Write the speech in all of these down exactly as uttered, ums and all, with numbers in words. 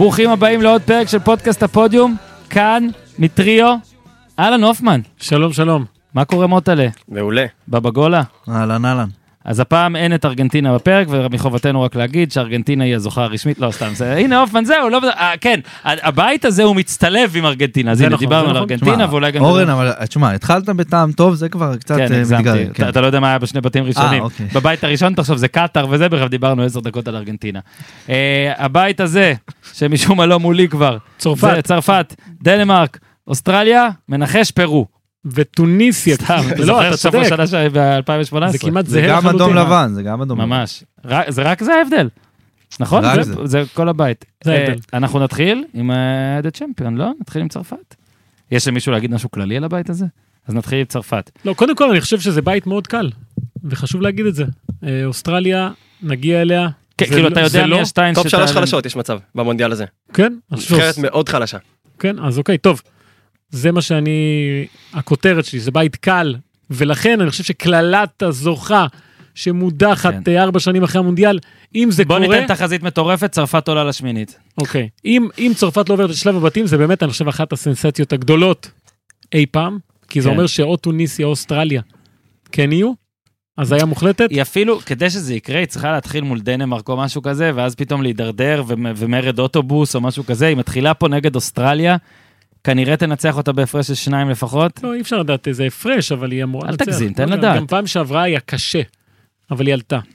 ברוכים הבאים לעוד פרק של פודקאסט הפודיום, כאן מטריו, אלן הופמן. שלום, שלום. מה קורה מוטלה? מעולה. בבגולה? אהלן, אהלן. אז הפעם אין את ארגנטינה בפרק, ומחובתנו רק להגיד שארגנטינה היא הזוכה הרשמית, לא סתם, זה, הנה הופמן זהו, לא, כן, הבית הזה הוא מצטלב עם ארגנטינה, אז הנה דיברנו על ארגנטינה, ואולי גם... אורן, אבל תשמע, התחלת בטעם טוב, זה כבר קצת מתגר. אתה לא יודע מה היה בשני בתים ראשונים. בבית הראשון, תחשוב, זה קטר וזה, בכלל דיברנו עשר דקות על ארגנטינה. הבית הזה, שמשום מה לא מולי כבר, צרפת, דנמרק, אוסטרליה, מנחש פרו. וטוניסיה. סתם, לא, אתה צודק. ב-אלפיים ושמונה עשרה. זה כמעט זה גם אדום לבן, זה גם אדום לבן. ממש. זה רק זה ההבדל. נכון? זה כל הבית. אנחנו נתחיל עם The Champion, לא? נתחיל עם צרפת. יש למישהו להגיד משהו כללי על הבית הזה? אז נתחיל עם צרפת. לא, קודם כל אני חושב שזה בית מאוד קל, וחשוב להגיד את זה. אוסטרליה, נגיע אליה. כאילו אתה יודע מי השתיים טופ שלוש חלשות יש מצב במונדיאל הזה. כן. נבחרת מאוד חלשה. כן, אז אוקיי, טוב. זה מה שאני, הכותרת שלי, זה בית קל, ולכן אני חושב שכללת הזוכה שמודחת כן. ארבע שנים אחרי המונדיאל, אם זה בוא קורה... בוא ניתן תחזית מטורפת, צרפת עולה לשמינית. אוקיי, אם, אם צרפת לא עוברת את שלב הבתים, זה באמת, אני חושב, אחת הסנסציות הגדולות אי פעם, כי זה כן. אומר שאו טוניסיה או אוסטרליה כן יהיו, אז היה מוחלטת. היא אפילו, כדי שזה יקרה, היא צריכה להתחיל מול דנמרק או משהו כזה, ואז פתאום להידרדר ו- ומרד אוטובוס או משהו כזה, היא מתחילה פה נגד אוסטרליה, כנראה תנצח אותה בהפרש של שניים לפחות. לא, אי אפשר לדעת איזה הפרש, אבל היא אמורה לנצח. אל תגזים, תן לדעת. גם פעם שעברה היה קשה, אבל היא עלתה.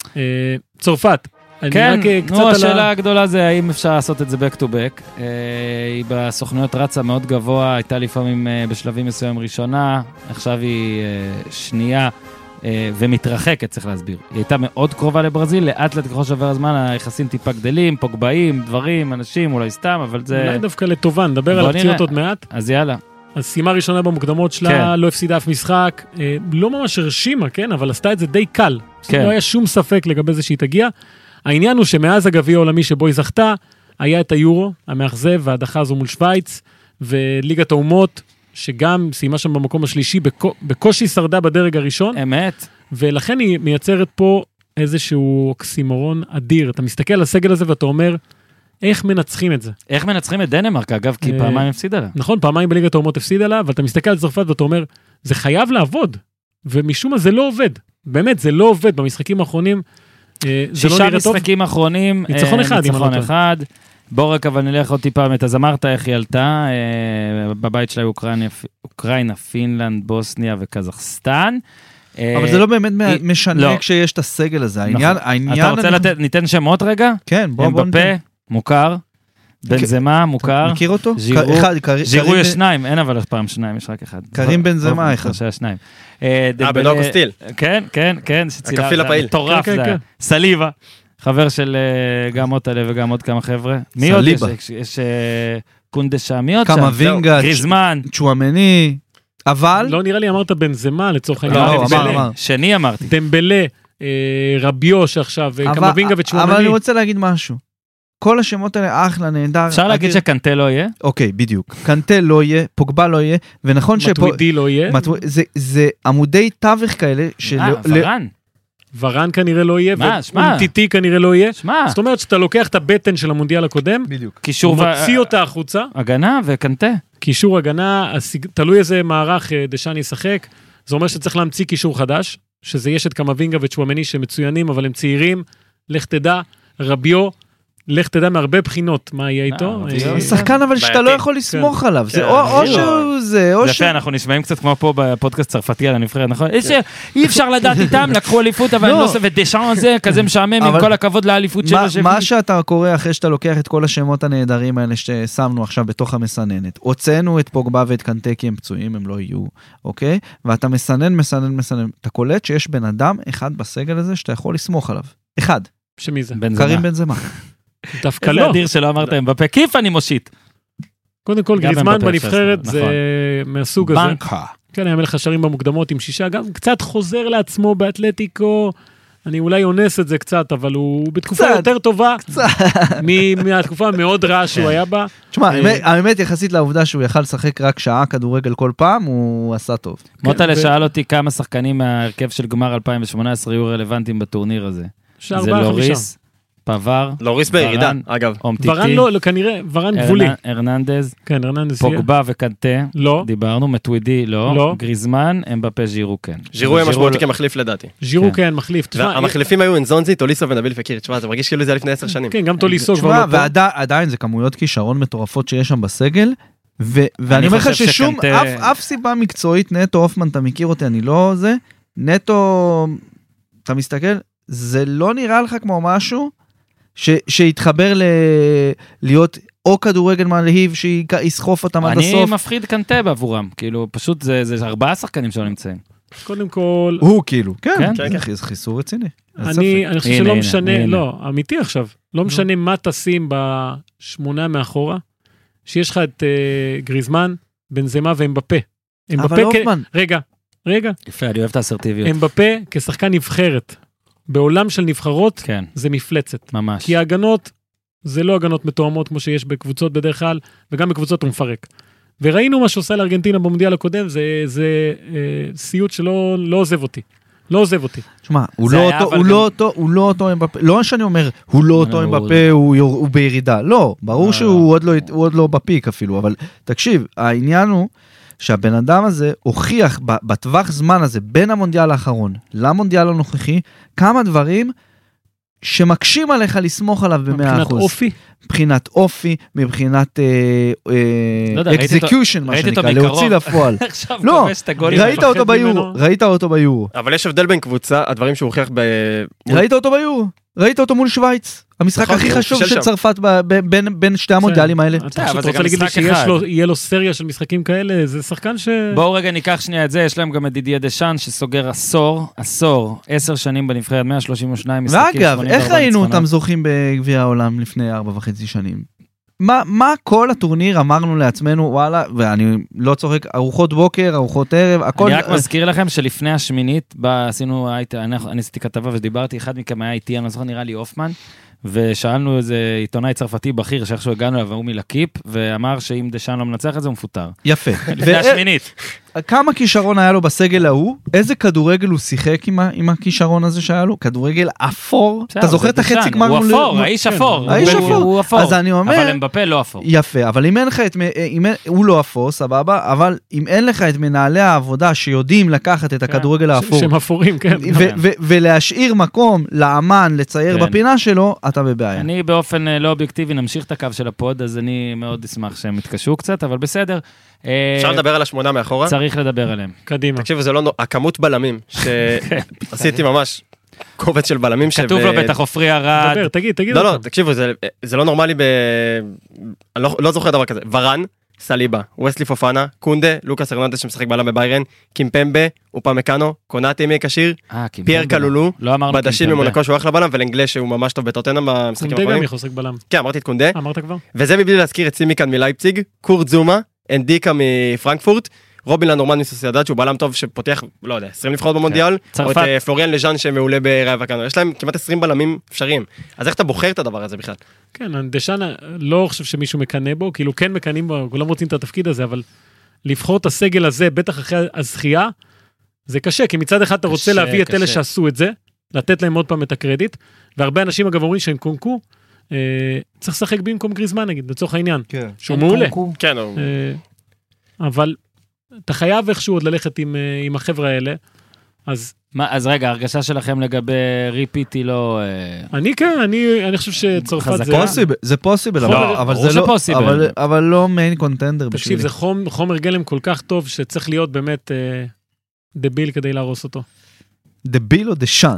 צרפת. כן, נו, השאלה הגדולה זה האם אפשר לעשות את זה back to back. היא בסוכנויות רצה מאוד גבוה, הייתה לפעמים בשלבים מסוים ראשונה, עכשיו היא שנייה ומתרחקת, צריך להסביר. היא הייתה מאוד קרובה לברזיל, לאט לאט ככל שעבר הזמן היחסים טיפה גדלים, פוגבעים, דברים, אנשים, אולי סתם, אבל זה... אולי דווקא לטובה, נדבר על הפציעות עוד מעט. אז יאללה. אז סיימה ראשונה במוקדמות שלה, לא הפסידה אף משחק, לא ממש הרשימה, כן, אבל עשתה את זה די קל. לא היה שום ספק לגבי זה שהיא תגיע. העניין הוא שמאז הגביע העולמי שבו היא זכתה, היה את היורו, המאכזב, וההדחה הזו מול שוויץ, וליגת האומות, שגם סיימה שם במקום השלישי, בקושי שרדה בדרג הראשון. אמת. ולכן היא מייצרת פה איזשהו אוקסימורון אדיר. אתה מסתכל על הסגל הזה ואתה אומר, איך מנצחים את זה? איך מנצחים את דנמרק, אגב, כי פעמיים הפסידה לה. נכון, פעמיים בליגת האומות הפסידה לה, אבל אתה מסתכל על צרפת ואתה אומר, זה חייב לעבוד. ומשום מה זה לא עובד. באמת, זה לא עובד. במשחקים האחרונים, שישה משחקים אחרונים, ניצחון אחד. ניצחון אחד. בוא רק אבל נלך עוד טיפה, אז אמרת איך היא עלתה, בבית שלה אוקראינה, פינלנד, בוסניה וקזחסטן. אבל זה לא באמת משנה כשיש את הסגל הזה. אתה רוצה לתת, ניתן שמות רגע? כן, בוא בוא ניתן. אמבפה, מוכר, בנזמה, מוכר. מכיר אותו? ז'ירו יש שניים, אין אבל פעם שניים, יש רק אחד. קרים בנזמה אחד. שניים. אה, בנוקו סטיל. כן, כן, כן. הכפיל הפעיל. מטורף זה היה. סליבה. חבר של גם מוטלה וגם עוד כמה חבר'ה. מי עוד יש? יש קונדשה, מי עוד שם? קמבינגה, גריזמן. צ'ואמני, אבל... לא נראה לי אמרת בנזמה לצורך העניין. לא, אמר, אמר. שני אמרתי. דמבלה, רביו שעכשיו, קמבינגה וצ'ואמני. אבל אני רוצה להגיד משהו. כל השמות האלה אחלה, נהדר. אפשר להגיד שקנטה לא יהיה? אוקיי, בדיוק. קנטה לא יהיה, פוגבה לא יהיה, ונכון שפה... מטווידי לא יהיה. זה עמודי תווך כאלה של... אה, ורן. ורן כנראה לא יהיה, מה, שמע. ומטיטי כנראה לא יהיה. שמע. זאת אומרת שאתה לוקח את הבטן של המונדיאל הקודם, בדיוק. קישור מוציא אותה החוצה. הגנה וקנטה. קישור הגנה, תלוי איזה מערך דשאן ישחק, זה אומר שצריך להמציא קישור חדש, שזה יש את קמבינגה וצ'ואמני שמצוינים, אבל הם צעירים, לך תדע, רביו, לך תדע מהרבה בחינות מה יהיה איתו. שחקן אבל שאתה לא יכול לסמוך עליו, זה או שהוא זה, או ש... זה יפה, אנחנו נשמעים קצת כמו פה בפודקאסט צרפתי על הנבחרת, נכון? אי אפשר לדעת איתם, לקחו אליפות, אבל אני לא עושה, ודשאן הזה כזה משעמם עם כל הכבוד לאליפות של השביעי. מה שאתה קורא אחרי שאתה לוקח את כל השמות הנהדרים האלה ששמנו עכשיו בתוך המסננת, הוצאנו את פוגבה ואת קנטה כי הם פצועים, הם לא יהיו, אוקיי? ואתה מסנן, מסנן, מסנן. אתה קולט שיש בן אדם אחד בסגל הזה שאתה יכול לסמוך עליו. אחד. שמי זה? קרים בנזמה. דווקא לא. איזה אדיר שלא אמרתם, בפה כיף אני מושיט. קודם כל, גריזמן בנבחרת זה מהסוג הזה. בנקה. כן, היה מלך השערים במוקדמות עם שישה, גם קצת חוזר לעצמו באתלטיקו, אני אולי אונס את זה קצת, אבל הוא בתקופה יותר טובה, מהתקופה המאוד רעה שהוא היה בה. תשמע, האמת יחסית לעובדה שהוא יכל לשחק רק שעה כדורגל כל פעם, הוא עשה טוב. מוטלה שאל אותי כמה שחקנים מהרכב של גמר אלפיים ושמונה עשרה יהיו רלוונטיים בטורניר הזה. זה לוריס, פאבר, לוריס בירידה, אגב. ורן לא, כנראה, ורן גבולי. הרננדז, כן, הרננדז. פוגבה וקנטה, לא. דיברנו, מטווידי, לא. גריזמן, אמבפה, ז'ירו, כן. ז'ירו היה משמעותי כמחליף לדעתי. ז'ירו כן, מחליף. המחליפים היו אנזונזי, טוליסו ונביל פקיר. תשמע, זה מרגיש כאילו זה לפני עשר שנים. כן, גם טוליסו. תשמע, ועדיין זה כמויות כישרון מטורפות שיש שם בסגל, ואני אומר לך ששום, אף סיבה מקצועית, נטו אופמן, אתה מכיר אותי, אני לא זה, נטו, אתה מסתכל, זה לא נראה לך כמו משהו שיתחבר להיות או כדורגל מלהיב שיסחוף אותם עד הסוף. אני מפחיד קנטה בעבורם, כאילו פשוט זה ארבעה שחקנים שלא נמצאים. קודם כל... הוא כאילו, כן, זה חיסור רציני. אני חושב שלא משנה, לא, אמיתי עכשיו, לא משנה מה תשים בשמונה מאחורה, שיש לך את גריזמן, בנזמה ואמבפה. אבל אופמן. רגע, רגע. יפה, אני אוהב את האסרטיביות. אמבפה כשחקן נבחרת. בעולם של נבחרות, כן. זה מפלצת. ממש. כי ההגנות, זה לא הגנות מתואמות כמו שיש בקבוצות בדרך כלל, וגם בקבוצות הוא מפרק. וראינו מה שעושה לארגנטינה במונדיאל הקודם, זה, זה אה, סיוט שלא לא עוזב אותי. לא עוזב אותי. שמה, הוא לא אותו, הוא לא אותו, הוא לא אותו אמבפה, לא שאני אומר, הוא לא אותו אמבפה, הוא בירידה. לא, ברור שהוא עוד לא בפיק אפילו, אבל תקשיב, העניין הוא, שהבן אדם הזה הוכיח בטווח זמן הזה, בין המונדיאל האחרון למונדיאל הנוכחי, כמה דברים שמקשים עליך לסמוך עליו ב-מאה אחוז. מבחינת אופי? מבחינת אופי, מבחינת אקזקיושן, מה שנקרא, להוציא לפועל. לא, ראית אותו ביורו, ראית אותו ביורו. אבל יש הבדל בין קבוצה, הדברים שהוא הוכיח ב... ראית אותו ביורו, ראית אותו מול שוויץ. המשחק הכי חשוב של צרפת בין שתי המונדיאלים האלה. אתה רוצה להגיד לי שיהיה לו סריה של משחקים כאלה, זה שחקן ש... בואו רגע ניקח שנייה את זה, יש להם גם את דידיה דשאן שסוגר עשור, עשור, עשר שנים בנבחרת, מאה שלושים ושניים משחקים. ואגב, איך ראינו אותם זוכים בגביע העולם לפני ארבע וחצי שנים? מה, מה כל הטורניר אמרנו לעצמנו, וואלה, ואני לא צוחק, ארוחות בוקר, ארוחות ערב, הכל... אני רק מזכיר לכם שלפני השמינית, עשינו, אני עשיתי כתבה ודיברתי, אחד מכם היה איתי, אני לא זוכר, נראה לי אופמן, ושאלנו איזה עיתונאי צרפתי בכיר, שאיכשהו הגענו אליו, הוא מלקיפ, ואמר שאם דשאן לא מנצח את זה, הוא מפוטר. יפה. לפני השמינית. כמה כישרון היה לו בסגל ההוא? איזה כדורגל הוא שיחק עם, עם הכישרון הזה שהיה לו? כדורגל אפור? אתה זוכר את החצי גמר? הוא אפור, האיש אפור. האיש אפור. הוא אפור. אז אני אומר... אבל אמבפה לא אפור. יפה, אבל אם אין לך את... אם אין, הוא לא אפור, סבבה, אבל אם אין לך את מנהלי העבודה שיודעים לקחת את הכדורגל האפור... שהם אפורים, כן. ולהשאיר מקום לאמן לצייר בפינה שלו, אתה בבעיה. אני באופן לא אובייקטיבי נמשיך את הקו של הפוד, אז אני מאוד אשמח שהם יתקשו קצת, אבל בסדר. אפשר לדבר על השמונה מאחורה? צריך לדבר עליהם. קדימה. תקשיבו, זה לא... הכמות בלמים שעשיתי ממש קובץ של בלמים ש... כתוב לו בטח עופרי ארד. דבר, תגיד, תגיד. לא, לא, תקשיבו, זה לא נורמלי ב... אני לא זוכר דבר כזה. ורן, סליבה, וסלי פופנה, קונדה, לוקאס הרננדס שמשחק בלם בביירן, קימפמבה, אופמקאנו, קונאטי מי קשיר, פייר קלולו, בדשים ממונקו שהוא אחלה בלם, ולנגלה שהוא ממש טוב בטוטנהאם במשחקים האחרונים. קונדה גם יכול לשחק בלם. כן, אמרתי את קונדה. אמרת כבר? וזה מבלי להזכיר את סימיקן מלייפציג, קורט זומה, אנדיקה מפרנקפורט, רובין לנורמן מסוסיידד שהוא בלם טוב שפותח, לא יודע, עשרים נבחרות במונדיאל, או את פלוריאן לז'אן שמעולה בראי וקאנו. יש להם כמעט עשרים בלמים אפשריים. אז איך אתה בוחר את הדבר הזה בכלל? כן, דשאן לא חושב שמישהו מקנה בו, כאילו כן מקנים בו, כולם רוצים את התפקיד הזה, אבל לבחור את הסגל הזה, בטח אחרי הזכייה, זה קשה, כי מצד אחד אתה רוצה להביא את אלה שעשו את זה, לתת להם עוד פעם את הקרדיט, והרבה אנשים אגב אומרים שהם קונקו, צריך לשחק במקום גריזמן נגיד, לצורך העניין, שהוא מעולה. כן, אבל אתה חייב איכשהו עוד ללכת עם, עם החבר'ה האלה, אז... מה, אז רגע, הרגשה שלכם לגבי ריפיט היא לא... אני כן, אני, אני חושב שצרפת זה... פוסיבל, זה פוסיבל, לא, אבל זה לא... אבל, אבל לא מיין קונטנדר בשבילי. תקשיב, זה חומר, חומר גלם כל כך טוב, שצריך להיות באמת אה, דביל כדי להרוס אותו. דביל או דשאן?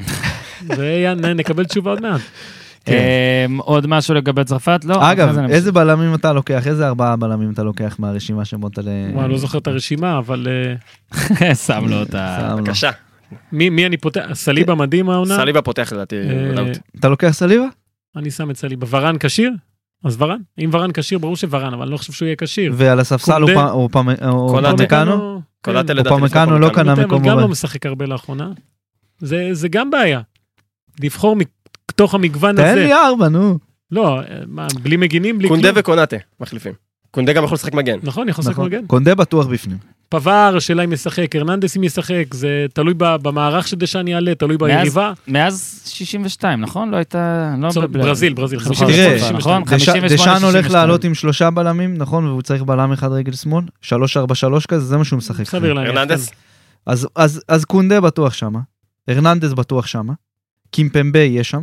זה נקבל תשובה עוד מעט. עוד משהו לגבי צרפת? לא. אגב, איזה בלמים אתה לוקח? איזה ארבעה בלמים אתה לוקח מהרשימה שמות על... אני לא זוכר את הרשימה, אבל... שם לו אותה. בבקשה. מי אני פותח? סליבה מדהים העונה? סליבה פותח לדעתי. אתה לוקח סליבה? אני שם את סליבה. ורן קשיר? אז ורן? אם ורן קשיר, ברור שוורן, אבל אני לא חושב שהוא יהיה קשיר. ועל הספסל הוא פמקנו? פמקנו לא קנה מקום. גם לא משחק הרבה לאחרונה. זה גם בעיה. לבחור מתוך המגוון הזה. תן לי ארבע, נו. לא, בלי מגינים, בלי כלום. קונדה וקונאטה מחליפים. קונדה גם יכול לשחק מגן. נכון, יכול לשחק מגן. קונדה בטוח בפנים. פבר, שאלה אם ישחק, הרננדס אם ישחק, זה תלוי במערך שדשן יעלה, תלוי ביריבה. מאז שישים ושתיים, נכון? לא הייתה... ברזיל, ברזיל, חמישים ושמונה. דשן הולך לעלות עם שלושה בלמים, נכון? והוא צריך בלם אחד רגל שמאל, שלוש ארבע שלוש כזה, זה מה שהוא משחק. הרננדס? אז קונדה בטוח שמה, הרננדס בטוח שמה, קימפמבה יהיה שם.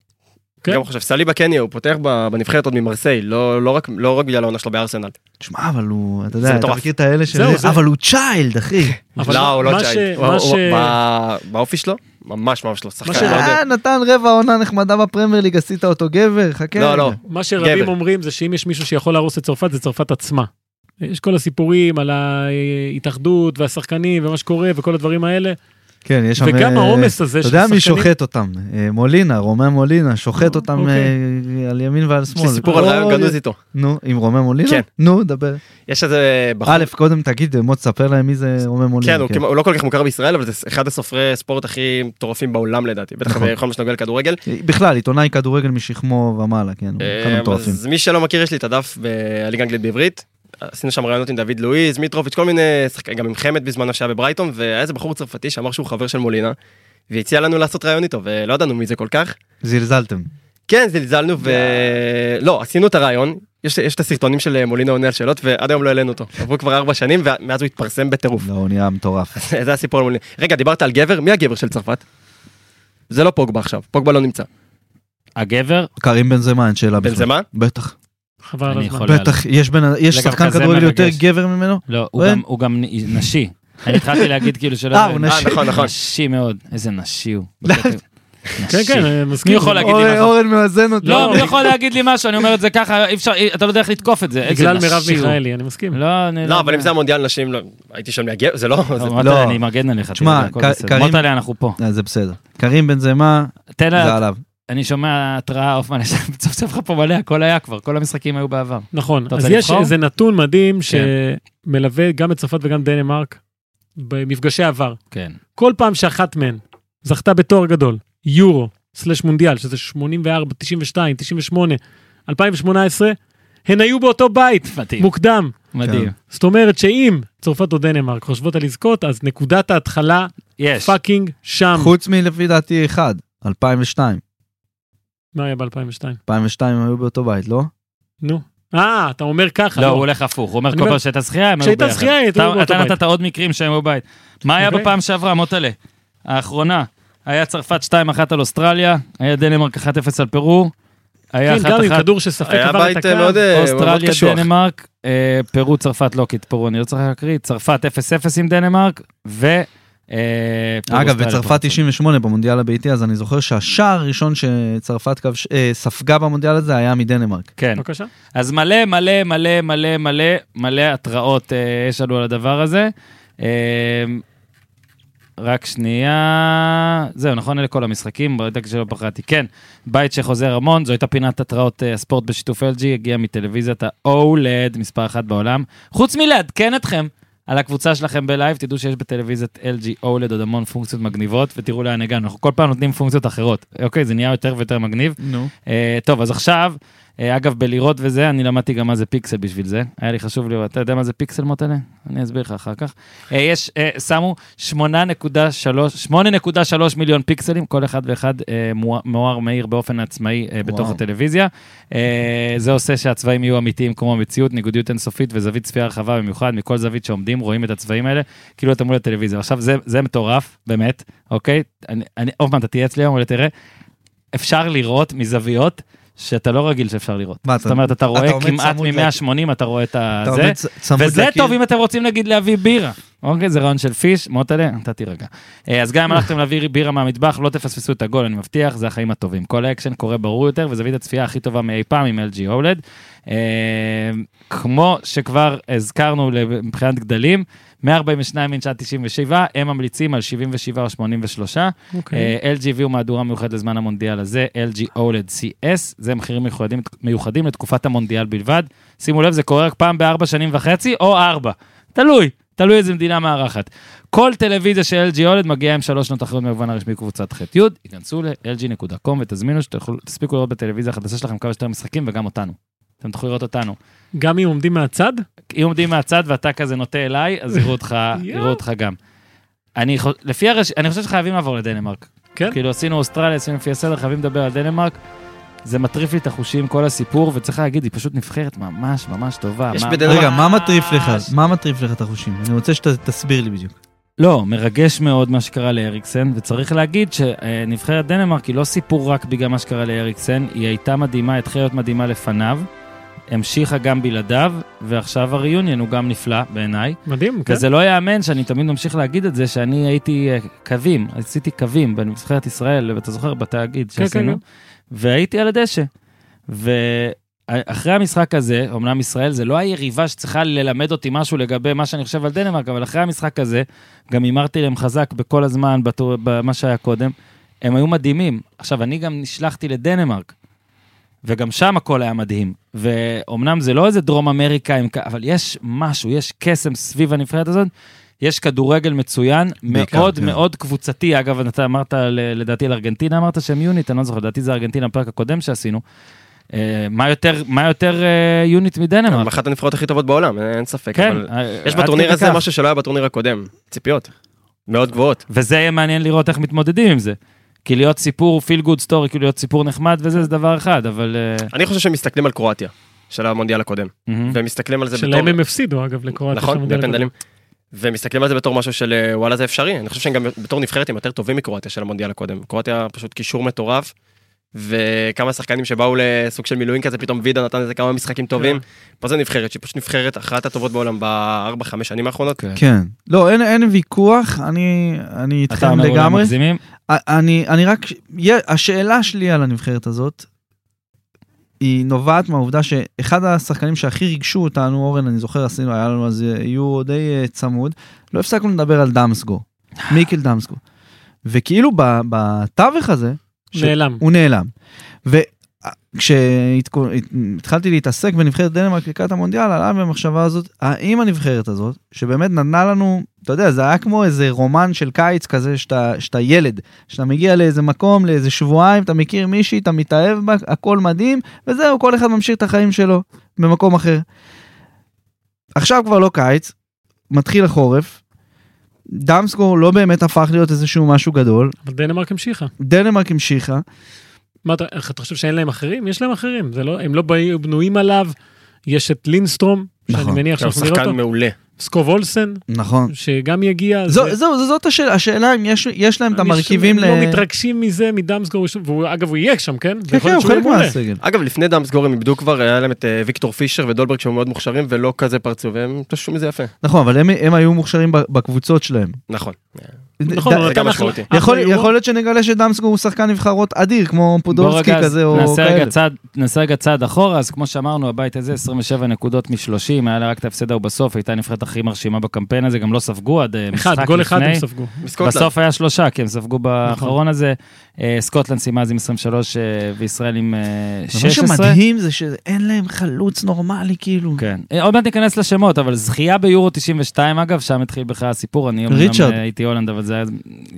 גם חושב, סליבה קניה, הוא פותח בנבחרת עוד ממרסיי, לא רק בגלל העונה שלו בארסנל. תשמע, אבל הוא, אתה יודע, אתה מכיר את האלה של... אבל הוא צ'יילד, אחי. לא, הוא לא צ'יילד. באופי שלו? ממש ממש לא. נתן רבע עונה נחמדה בפרמייר ליג, עשית אותו גבר, חכה. לא, לא. מה שרבים אומרים זה שאם יש מישהו שיכול להרוס את צרפת, זה צרפת עצמה. יש כל הסיפורים על ההתאחדות והשחקנים ומה שקורה וכל הדברים האלה. כן, יש שם... וגם העומס הזה אתה יודע מי שוחט אותם? מולינה, רומם מולינה, שוחט אותם על ימין ועל שמאל. יש סיפור על רעיון גנוז איתו. נו, עם רומם מולינה? כן. נו, דבר. יש איזה בחור... א', קודם תגיד, מות ספר להם מי זה רומם מולינה. כן, הוא לא כל כך מוכר בישראל, אבל זה אחד הסופרי ספורט הכי מטורפים בעולם לדעתי. בטח בכל מה שנוגע לכדורגל. בכלל, עיתונאי כדורגל משכמו ומעלה, כן. אז מי שלא מכיר, יש לי את הדף בליגה האנגלית בעברית. עשינו שם רעיונות עם דוד לואיז, מיטרוביץ', כל מיני, גם עם חמד בזמנו שהיה בברייטון, והיה איזה בחור צרפתי שאמר שהוא חבר של מולינה, והציע לנו לעשות רעיון איתו, ולא ידענו מי זה כל כך. זלזלתם. כן, זלזלנו, ולא, עשינו את הרעיון, יש את הסרטונים של מולינה עונה על שאלות, ועד היום לא העלינו אותו. עברו כבר ארבע שנים, ומאז הוא התפרסם בטירוף. לא, הוא נהיה מטורף. זה הסיפור על מולינה. רגע, דיברת על גבר, מי הגבר של צרפת? זה לא פוגבה עכשיו, פוגבה לא נמצא. הגבר? קרים בנזמה, אין שאלה בכלל. בנזמה? בטח. בטח, יש שחקן כדורגל יותר גבר ממנו? לא, הוא גם נשי. אני התחלתי להגיד כאילו שלא... אה, הוא נשי. נכון, נכון. נשי מאוד, איזה נשי הוא. כן, כן, מסכים. מי יכול להגיד לי משהו? אורן מאזן אותו. לא, מי יכול להגיד לי משהו? אני אומר את זה ככה, אתה לא יודע איך לתקוף את זה. בגלל מירב מיכאלי, אני מסכים. לא, אבל אם זה המונדיאל נשים, הייתי שם להגיע, זה לא... לא, אני מגן עליך. תשמע, מות עליה, אנחנו פה. זה בסדר. קרים בנזמה, זה עליו. אני שומע התראה, אופמן, סוף סוף לך פה מלא, הכל היה כבר, כל המשחקים היו בעבר. נכון, אז יש איזה נתון מדהים שמלווה גם את צרפת וגם דנמרק במפגשי עבר. כן. כל פעם שאחת מהן זכתה בתואר גדול, יורו, סלש מונדיאל, שזה שמונים וארבע, תשעים ושתיים, תשעים ושמונה, אלפיים ושמונה עשרה, הן היו באותו בית, מוקדם. מדהים. זאת אומרת שאם צרפת או דנמרק חושבות על לזכות, אז נקודת ההתחלה, פאקינג שם. חוץ מלפי דעתי אחד, אלפיים ושתיים. מה היה ב-אלפיים ושתיים? אלפיים ושתיים הם היו באותו בית, לא? נו. אה, אתה אומר ככה. לא, הוא הולך הפוך. הוא אומר כל פעם שהייתה שחייה, הם היו ביחד. שהייתה שחייה, היו באותו בית. אתה נתת עוד מקרים שהם היו בבית. מה היה בפעם שעברה, מוטלה? האחרונה. היה צרפת שתיים אחת על אוסטרליה, היה דנמרק אחת אפס על פרו. כן, גם עם כדור שספק עבר את הקו. אוסטרליה, דנמרק, פרו, צרפת לא, כי את פרו אני לא צריך להקריא. צרפת אפס אפס עם דנמרק, ו... אגב, בצרפת תשעים ושמונה במונדיאל הביתי, אז אני זוכר שהשער הראשון שצרפת ספגה במונדיאל הזה היה מדנמרק. כן. בבקשה. אז מלא, מלא, מלא, מלא, מלא, מלא התראות יש לנו על הדבר הזה. רק שנייה, זהו, נכון, אלה כל המשחקים, ברגע שלא פחדתי. כן, בית שחוזר המון, זו הייתה פינת התראות הספורט בשיתוף אל ג'י, הגיעה מטלוויזיית ה-אולד, מספר אחת בעולם. חוץ מלעדכן אתכם על הקבוצה שלכם בלייב, תדעו שיש בטלוויזיית אל ג'י אולד עוד המון פונקציות מגניבות, ותראו לאן הגענו, אנחנו כל פעם נותנים פונקציות אחרות. אוקיי, זה נהיה יותר ויותר מגניב. נו. טוב, אז עכשיו, אגב, בלראות וזה, אני למדתי גם מה זה פיקסל בשביל זה. היה לי חשוב לראות, אתה יודע מה זה פיקסל מוטלה? אני אסביר לך אחר כך. יש, שמו שמונה נקודה שלוש מיליון פיקסלים, כל אחד ואחד מואר מהיר באופן עצמאי בתוך הטלוויזיה. זה עושה שהצבעים יהיו אמיתיים כמו המציאות, ניגודיות אינסופית וזווית צפייה רחבה במיוחד, מכל זווית שעומדים, רואים את הצבעים האלה, כאילו אתה מול הטלוויזיה. עכשיו, זה, זה מטורף, באמת, אוקיי? אני, אני, אופמן, אתה תהיה אצלי היום, אבל תראה, אפשר לראות מזוויות שאתה לא רגיל שאפשר לראות. זאת אומרת, אתה רואה כמעט מ-מאה ושמונים, אתה רואה את זה, וזה טוב אם אתם רוצים נגיד להביא בירה. אוקיי, זה רעיון של פיש, מוטלה, אתה תירגע. אז גם אם הלכתם להביא בירה מהמטבח, לא תפספסו את הגול, אני מבטיח, זה החיים הטובים. כל האקשן קורה ברור יותר, וזווית הצפייה הכי טובה מאי פעם עם אל ג'י אולד. כמו שכבר הזכרנו מבחינת גדלים, מאה ארבעים ושתיים אינץ' עד תשעים ושבע, הם ממליצים על שבעים ושבע או שמונים ושלוש. אל ג'י הביאו מהדורה מיוחדת לזמן המונדיאל הזה, אל ג'י אולד סי אס, זה מחירים מיוחדים, מיוחדים לתקופת המונדיאל בלבד. שימו לב, זה קורה רק פעם בארבע שנים וחצי, או ארבע. תלוי, תלוי איזה מדינה מארחת. כל טלוויזיה של אל ג'י אולד מגיעה עם שלוש שנות אחריות מהובן הרשמי קבוצת ח' י', ייכנסו ל-אל ג'י דוט קום ותזמינו שתספיקו לראות בטלוויזיה החדשה שלכם כמה שיותר משחקים וגם אותנו. אתם תוכלו לראות אותנו. גם אם עומדים מהצד? אם עומדים מהצד ואתה כזה נוטה אליי, אז יראו אותך, יראו אותך גם. אני, לפי הרש... אני חושב שחייבים לעבור לדנמרק. כן? כאילו עשינו אוסטרליה, עשינו לפי הסדר, חייבים לדבר על דנמרק. זה מטריף לי את החושים, כל הסיפור, וצריך להגיד, היא פשוט נבחרת ממש ממש טובה. יש מה... בדנמרק... רגע, מה מטריף לך? מה מטריף לך את החושים? אני רוצה שתסביר לי בדיוק. לא, מרגש מאוד מה שקרה לאריקסן, וצריך להגיד שנבחרת דנמרק היא לא סיפור רק בגלל מה שקרה לאריקסן, היא הייתה מדהימה, התחילה להיות מדהימה לפניו, המשיכה גם בלעדיו, ועכשיו הריוניון הוא גם נפלא בעיניי. מדהים, כן. וזה לא יאמן שאני תמיד ממשיך להגיד את זה, שאני הייתי קווים, עשיתי קווים בנבחרת ישראל, ואתה זוכר, בתאגיד שעשינו, והייתי על הדשא. ואחרי המשחק הזה, אומנם ישראל, זה לא היריבה שצריכה ללמד אותי משהו לגבי מה שאני חושב על דנמרק, אבל אחרי המשחק הזה, גם אמרתי להם חזק בכל הזמן, במה שהיה קודם, הם היו מדהימים. עכשיו, אני גם נשלחתי לדנמרק, וגם שם הכל היה מדהים. ואומנם זה לא איזה דרום אמריקה, אבל יש משהו, יש קסם סביב הנבחרת הזאת, יש כדורגל מצוין, מאוד מאוד קבוצתי. אגב, אתה אמרת, לדעתי על ארגנטינה, אמרת שהם יוניט, אני לא זוכר, לדעתי זה ארגנטינה, הפרק הקודם שעשינו. מה יותר, מה יותר יוניט מדנמרק? אחת הנבחרות הכי טובות בעולם, אין ספק. אבל יש בטורניר הזה משהו שלא היה בטורניר הקודם, ציפיות, מאוד גבוהות. וזה יהיה מעניין לראות איך מתמודדים עם זה. כי להיות סיפור פיל גוד סטורי, כאילו להיות סיפור נחמד, וזה זה דבר אחד, אבל... אני חושב שהם מסתכלים על קרואטיה, של המונדיאל הקודם. והם מסתכלים על זה בתור... שלהם הם הפסידו, אגב, לקרואטיה. נכון, בפנדלים. ומסתכלים על זה בתור משהו של וואלה זה אפשרי. אני חושב שהם גם בתור נבחרת הם יותר טובים מקרואטיה של המונדיאל הקודם. קרואטיה פשוט קישור מטורף, וכמה שחקנים שבאו לסוג של מילואים כזה, פתאום וידה נתן איזה כמה משחקים טובים. פה זה נבחרת, שהיא פשוט נבחרת אחת הטובות בעולם בארבע, חמש שנים האחרונות. כן. לא, אין ויכוח, אני איתכם לגמרי. אני, אני רק, השאלה שלי על הנבחרת הזאת, היא נובעת מהעובדה שאחד השחקנים שהכי ריגשו אותנו, אורן, אני זוכר, עשינו, היה לנו, אז היו די צמוד, לא הפסקנו לדבר על דמסגו, מיקל דמסגו. וכאילו בתווך הזה, נעלם. הוא נעלם. וכשהתחלתי להתעסק בנבחרת דנמרק לקראת המונדיאל, עלה במחשבה הזאת, האם הנבחרת הזאת, שבאמת נתנה לנו, אתה יודע, זה היה כמו איזה רומן של קיץ כזה, שאתה, שאתה ילד, שאתה מגיע לאיזה מקום, לאיזה שבועיים, אתה מכיר מישהי, אתה מתאהב בה, הכל מדהים, וזהו, כל אחד ממשיך את החיים שלו במקום אחר. עכשיו כבר לא קיץ, מתחיל החורף, דמסגו לא באמת הפך להיות איזשהו משהו גדול. אבל דנמרק המשיכה. דנמרק המשיכה. מה, אתה, אתה חושב שאין להם אחרים? יש להם אחרים. זה לא, הם לא בנויים עליו. יש את לינסטרום, נכון. שאני מניח שאנחנו נראה אותו. שחקן מעולה. סקוב אולסן, נכון. שגם יגיע. זו, זה... זו, זאת השאלה, השאלה אם יש, יש להם את המרכיבים ל... הם לא מתרגשים מזה, מדמסגור, ואגב, הוא יהיה שם, כן? כן, כן, הוא חלק מהסגל. אגב, לפני דמסגור הם איבדו כבר, היה להם את ויקטור פישר ודולברג שהם מאוד מוכשרים, ולא כזה פרצו, והם תשעו מזה יפה. נכון, אבל הם, הם היו מוכשרים בקבוצות שלהם. נכון. נכון, זה גם משמעותי. יכול להיות שנגלה שדמסגור הוא שחקן נבחרות אדיר, כמו פודולסקי כזה או כאלה. נעשה רגע צעד אחורה, אז כמו שאמרנו, הבית הזה עשרים ושבע נקודות משלושים, היה לה רק את ההפסד ובסוף הייתה נבחרת הכי מרשימה בקמפיין הזה, גם לא ספגו עד משחק לפני. גול אחד הם ספגו. בסוף היה שלושה, כי הם ספגו באחרון הזה. סקוטלנד סיימה אז עם עשרים ושלוש וישראל עם שש עשרה. מה שמדהים זה שאין להם חלוץ נורמלי כאילו. כן. עוד מעט ניכנס לשמות, אבל זכייה ביורו תשעים ושתיים אגב, שם התחיל בכלל הסיפור, אני הייתי הולנד, אבל זה היה,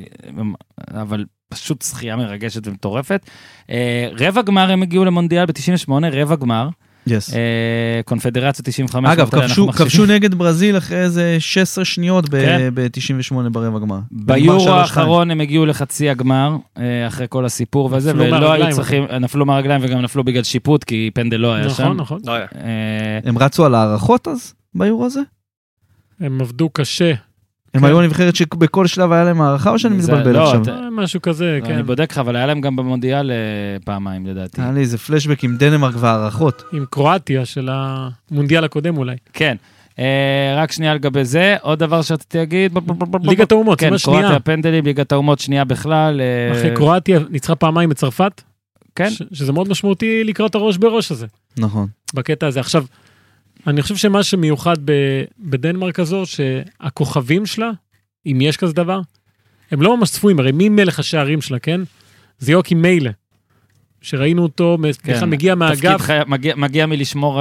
אבל פשוט זכייה מרגשת ומטורפת. רבע גמר הם הגיעו למונדיאל ב-תשעים ושמונה, רבע גמר. Yes. קונפדרציה תשעים וחמש. אגב, כבשו נגד ברזיל אחרי איזה שש עשרה שניות ב-תשעים ושמונה ברבע גמר. ביורו האחרון הם הגיעו לחצי הגמר, אחרי כל הסיפור וזה, ולא היו צריכים, נפלו מהרגליים וגם נפלו בגלל שיפוט, כי פנדל לא היה שם. נכון, נכון. הם רצו על הערכות אז, ביורו הזה? הם עבדו קשה. הם היו נבחרת שבכל שלב היה להם הערכה, או שאני מתבלבל עכשיו? משהו כזה, כן. אני בודק לך, אבל היה להם גם במונדיאל פעמיים, לדעתי. היה לי איזה פלשבק עם דנמרק והערכות. עם קרואטיה של המונדיאל הקודם אולי. כן. רק שנייה לגבי זה, עוד דבר שרציתי להגיד. ליגת האומות, כן, קרואטיה פנדלים, ליגת האומות שנייה בכלל. אחרי קרואטיה ניצחה פעמיים את צרפת. כן. שזה מאוד משמעותי לקרוא את הראש בראש הזה. נכון. בקטע הזה. עכשיו, אני חושב שמה שמיוחד בדנמרק הזו, שהכוכבים שלה, אם יש כזה דבר, הם לא ממש צפויים, הרי מי מלך השערים שלה, כן? זה יוקי מיילה, שראינו אותו, בכלל מגיע מהאגף. מגיע מלשמור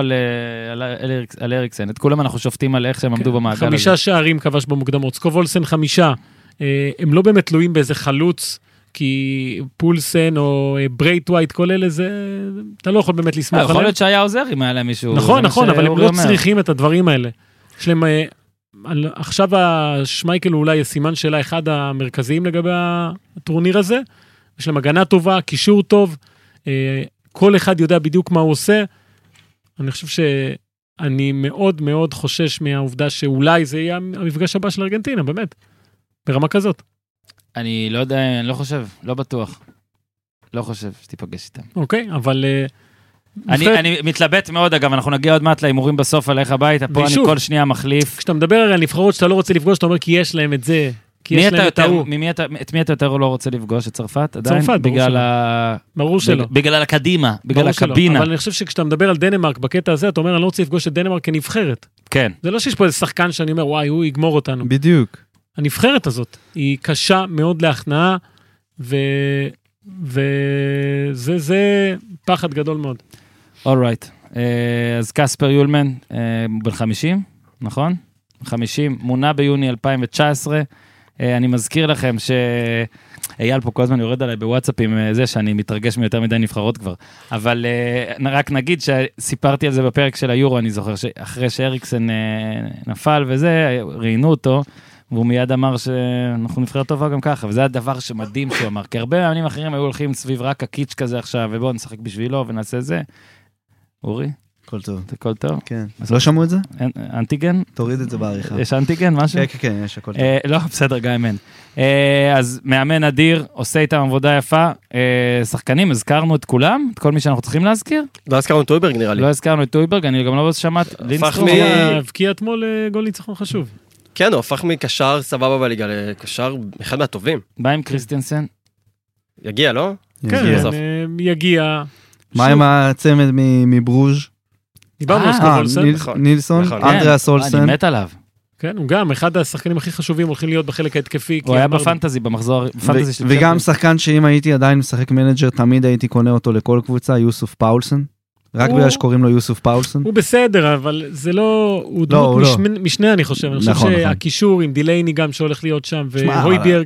על אריקסן, את כולם אנחנו שופטים על איך שהם עמדו במעגל הזה. חמישה שערים כבש במוקדמות, סקוב אולסן חמישה, הם לא באמת תלויים באיזה חלוץ, כי פולסן או ברייט ווייט, כל אלה, זה, אתה לא יכול באמת לסמוך עליהם. יכול להיות שהיה עוזר אם היה להם מישהו. נכון, נכון, אבל הם לא צריכים את הדברים האלה. יש להם, עכשיו השמייקל הוא אולי הסימן שלה אחד המרכזיים לגבי הטורניר הזה, יש להם הגנה טובה, קישור טוב, כל אחד יודע בדיוק מה הוא עושה, אני חושב שאני מאוד מאוד חושש מהעובדה שאולי זה יהיה המפגש הבא של ארגנטינה, באמת, ברמה כזאת. אני לא יודע, אני לא חושב, לא בטוח. לא חושב שתיפגש איתם. אוקיי, אבל... אני, אני מתלבט מאוד, אגב, אנחנו נגיע עוד מעט לאימורים בסוף עליך הביתה, פה אני כל שנייה מחליף. כשאתה מדבר על נבחרות שאתה לא רוצה לפגוש, אתה אומר כי יש להם את זה, כי יש להם את ההוא. את מי אתה יותר לא רוצה לפגוש? את צרפת? עדיין? צרפת, בגלל ה... ברור שלא. בגלל הקדימה, בגלל הקבינה. אבל אני חושב שכשאתה מדבר על דנמרק בקטע הזה, אתה אומר, אני לא רוצה לפגוש את דנמרק כנבחרת. כן. זה לא שיש פה איזה שחקן שאני אומר, וואי, הוא יגמור אותנו. בדיוק. הנבחרת הזאת היא קשה מאוד להכנעה, ו... וזה זה פחד גדול מאוד. אולרייט. אז קספר יולמן, בן חמישים, נכון? חמישים, מונה ביוני אלפיים תשע עשרה. אני מזכיר לכם שאייל פה כל הזמן יורד עליי בוואטסאפים זה שאני מתרגש מיותר מדי נבחרות כבר. אבל רק נגיד שסיפרתי על זה בפרק של היורו, אני זוכר שאחרי שאריקסן נפל וזה, ראינו אותו, והוא מיד אמר שאנחנו נבחרת טובה גם ככה, וזה הדבר שמדהים שהוא אמר, כי הרבה מאמנים אחרים היו הולכים סביב רק הקיץ' כזה עכשיו, ובואו נשחק בשבילו ונעשה זה. אורי? הכל טוב. הכל טוב? כן. אז לא שמעו את זה? אנטיגן? תוריד את זה בעריכה. יש אנטיגן, משהו? כן, כן, כן, יש הכל טוב. לא, בסדר, גיא מן. אז מאמן אדיר, עושה איתם עבודה יפה. שחקנים, הזכרנו את כולם? את כל מי שאנחנו צריכים להזכיר? לא הזכרנו את טויברג נראה לי. לא הזכרנו את טויברג, אני גם לא שמעת. לינסטרום הבקיע אתמול גול ניצחון חשוב. כן, הוא הפך מקשר סבבה בליגה לקשר אחד מהטובים. בא עם קריסטנסן? יגיע, לא? כן, יגיע. מה עם הצמד מברוז'? דיברנו על סקובולסן. נילסון, אנדריאה סולסן. אני מת עליו. כן, הוא גם אחד השחקנים הכי חשובים הולכים להיות בחלק ההתקפי. הוא היה בפנטזי, במחזור, וגם שחקן שאם הייתי עדיין משחק מנג'ר, תמיד הייתי קונה אותו לכל קבוצה, יוסוף פאולסן. רק בגלל שקוראים לו יוסוף פאולסן. הוא בסדר, אבל זה לא... הוא דמות משנה, אני חושב. אני חושב שהקישור עם דילייני גם שהולך להיות שם, והויברג,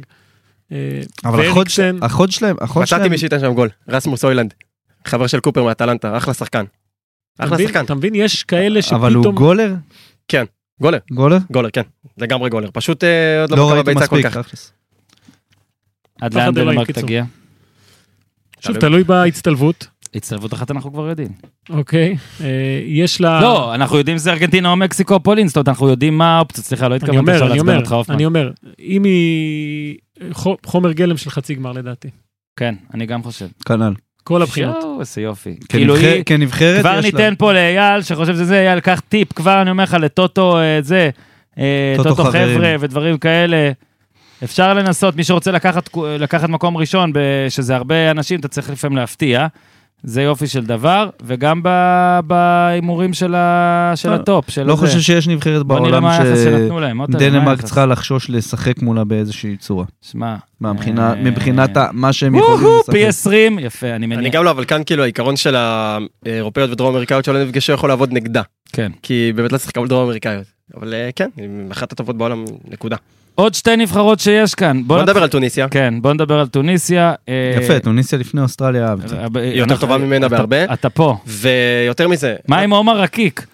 ואריקסן. החוד שלהם, החוד שלהם... מצאתי מי שייתן שם גול, רסמוס הוילנד, חבר של קופר מהטלנטה, אחלה שחקן. אחלה שחקן. אתה מבין, יש כאלה שפתאום... אבל הוא גולר? כן, גולר. גולר? גולר, כן. לגמרי גולר. פשוט עוד לא בקרה ביצה כל כך. עד לאן דנמרק תגיע? שוב, תלוי בהצטלבות. הצטלבות אחת אנחנו כבר יודעים. אוקיי, יש לה... לא, אנחנו יודעים שזה ארגנטינה או מקסיקו או פולין, זאת אומרת, אנחנו יודעים מה האופציות, סליחה, לא התכוונתי עכשיו להצבן אותך אופן. אני אומר, אם היא חומר גלם של חצי גמר לדעתי. כן, אני גם חושב. כנ"ל. כל הבחינות. שואו, איזה יופי. כנבחרת כבר ניתן פה לאייל, שחושב שזה, אייל, קח טיפ, כבר אני אומר לך לטוטו, זה, טוטו חבר'ה ודברים כאלה. אפשר לנסות, מי שרוצה לקחת, לקחת מקום ראשון, שזה הרבה אנשים, אתה צריך לפעמים להפתיע. זה יופי של דבר, וגם באימורים של הטופ. לא חושב שיש נבחרת בעולם שדנמרק צריכה לחשוש לשחק מולה באיזושהי צורה. שמע. מבחינת מה שהם יכולים לשחק. פי עשרים, יפה, אני מניח. אני גם לא, אבל כאן כאילו העיקרון של האירופאיות ודרום אמריקאיות שלא נפגשו יכול לעבוד נגדה. כן. כי באמת לא צריך לקבל דרום אמריקאיות. אבל כן, אחת הטובות בעולם, נקודה. עוד שתי נבחרות שיש כאן. בוא נדבר על טוניסיה. כן, בוא נדבר על טוניסיה. יפה, טוניסיה לפני אוסטרליה. יותר טובה ממנה בהרבה. אתה פה. ויותר מזה. מה עם עומר רקיק?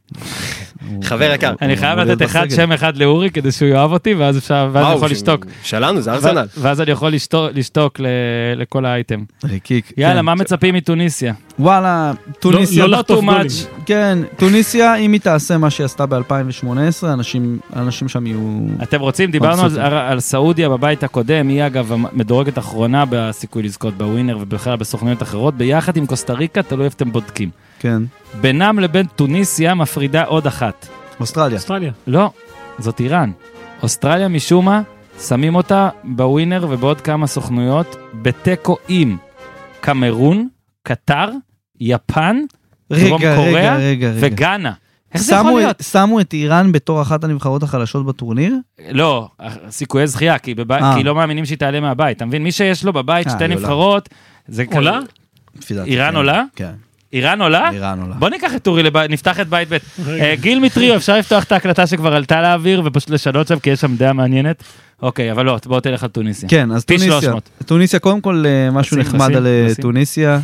חבר יקר. אני חייב לתת אחד שם אחד לאורי, כדי שהוא יאהב אותי, ואז אני יכול לשתוק. שלנו, זה ארסנל. ואז אני יכול לשתוק לכל האייטם. רקיק. יאללה, מה מצפים מטוניסיה? וואלה, טוניסיה... לא too much. כן, טוניסיה, אם היא תעשה מה שהיא עשתה ב-אלפיים שמונה עשרה, אנשים שם יהיו... אתם רוצים, דיברנו על סעודיה בבית הקודם, היא אגב מדורגת אחרונה בסיכוי לזכות בווינר, ובכלל בסוכנויות אחרות, ביחד עם קוסטה ריקה, תלוי איפה אתם בודקים. כן. בינם לבין טוניסיה מפרידה עוד אחת. אוסטרליה. אוסטרליה. לא, זאת איראן. אוסטרליה משום מה, שמים אותה בווינר ובעוד כמה סוכנויות, בטקו עם קמרון, קטר, יפן, דרום קוריאה וגאנה. איך זה יכול להיות? שמו את איראן בתור אחת הנבחרות החלשות בטורניר? לא, סיכויי זכייה, כי לא מאמינים שהיא תעלה מהבית. אתה מבין? מי שיש לו בבית שתי נבחרות, זה עולה? איראן עולה? כן. איראן עולה? איראן עולה. בוא ניקח את אורי, נפתח את בית בית. גיל מטריו, אפשר לפתוח את ההקלטה שכבר עלתה לאוויר, ופשוט לשנות שם, כי יש שם דעה מעניינת. אוקיי, אבל לא, בוא תלך על טוניסיה. כן, אז טוניסיה. טוניסיה, קודם כל, משהו נחמד על טוניסיה.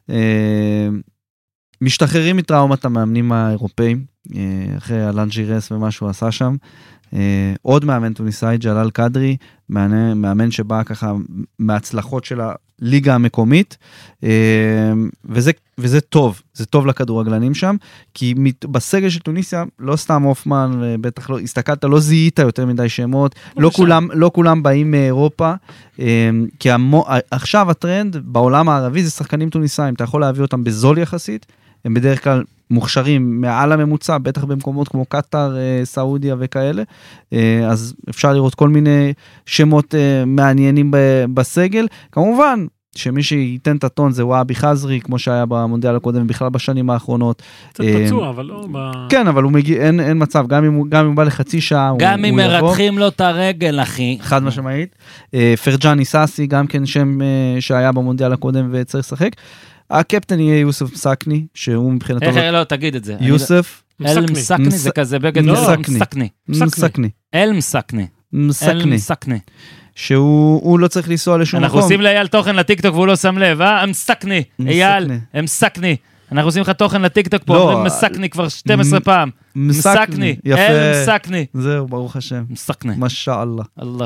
משתחררים מטראומת המאמנים האירופאים, אחרי הלנג'ירס ומה שהוא עשה שם. עוד מאמן טוניסאי, ג'לאל קדרי, מאמן שבא ככה מההצלחות של הליגה המקומית, וזה, וזה טוב, זה טוב לכדורגלנים שם, כי בסגל של טוניסיה, לא סתם אופמן, בטח לא, הסתכלת, לא זיהית יותר מדי שמות, לא כולם, לא כולם באים מאירופה, כי המו, עכשיו הטרנד בעולם הערבי זה שחקנים טוניסאים, אתה יכול להביא אותם בזול יחסית, הם בדרך כלל מוכשרים מעל הממוצע, בטח במקומות כמו קטר, סעודיה וכאלה, אז אפשר לראות כל מיני שמות מעניינים בסגל, כמובן שמי שייתן את הטון זה וואבי חזרי, כמו שהיה במונדיאל הקודם, בכלל בשנים האחרונות. קצת פצוע, אבל לא... כן, אבל הוא מגיע, אין, אין מצב, גם אם, גם אם הוא בא לחצי שעה, גם אם מרתחים לו את הרגל, אחי. חד משמעית. פרג'אני סאסי, גם כן שם שהיה במונדיאל הקודם וצריך לשחק. הקפטן יהיה יוסף מסקני, שהוא מבחינתו... איך, לא, תגיד את זה. יוסף. אל מסקני, זה כזה בגד... מסקני. מסקני. אל מסקני. מסקני. אל מסקני. שהוא לא צריך לנסוע לשום מקום. אנחנו עושים לאייל תוכן לטיקטוק והוא לא שם לב, אה? מסקני. אייל, מסקני. אנחנו עושים לך תוכן לטיקטוק פה, אומרים מסקני כבר שתים עשרה פעם. מסקני. אל מסקני. זהו, ברוך השם. מסקני. משאללה.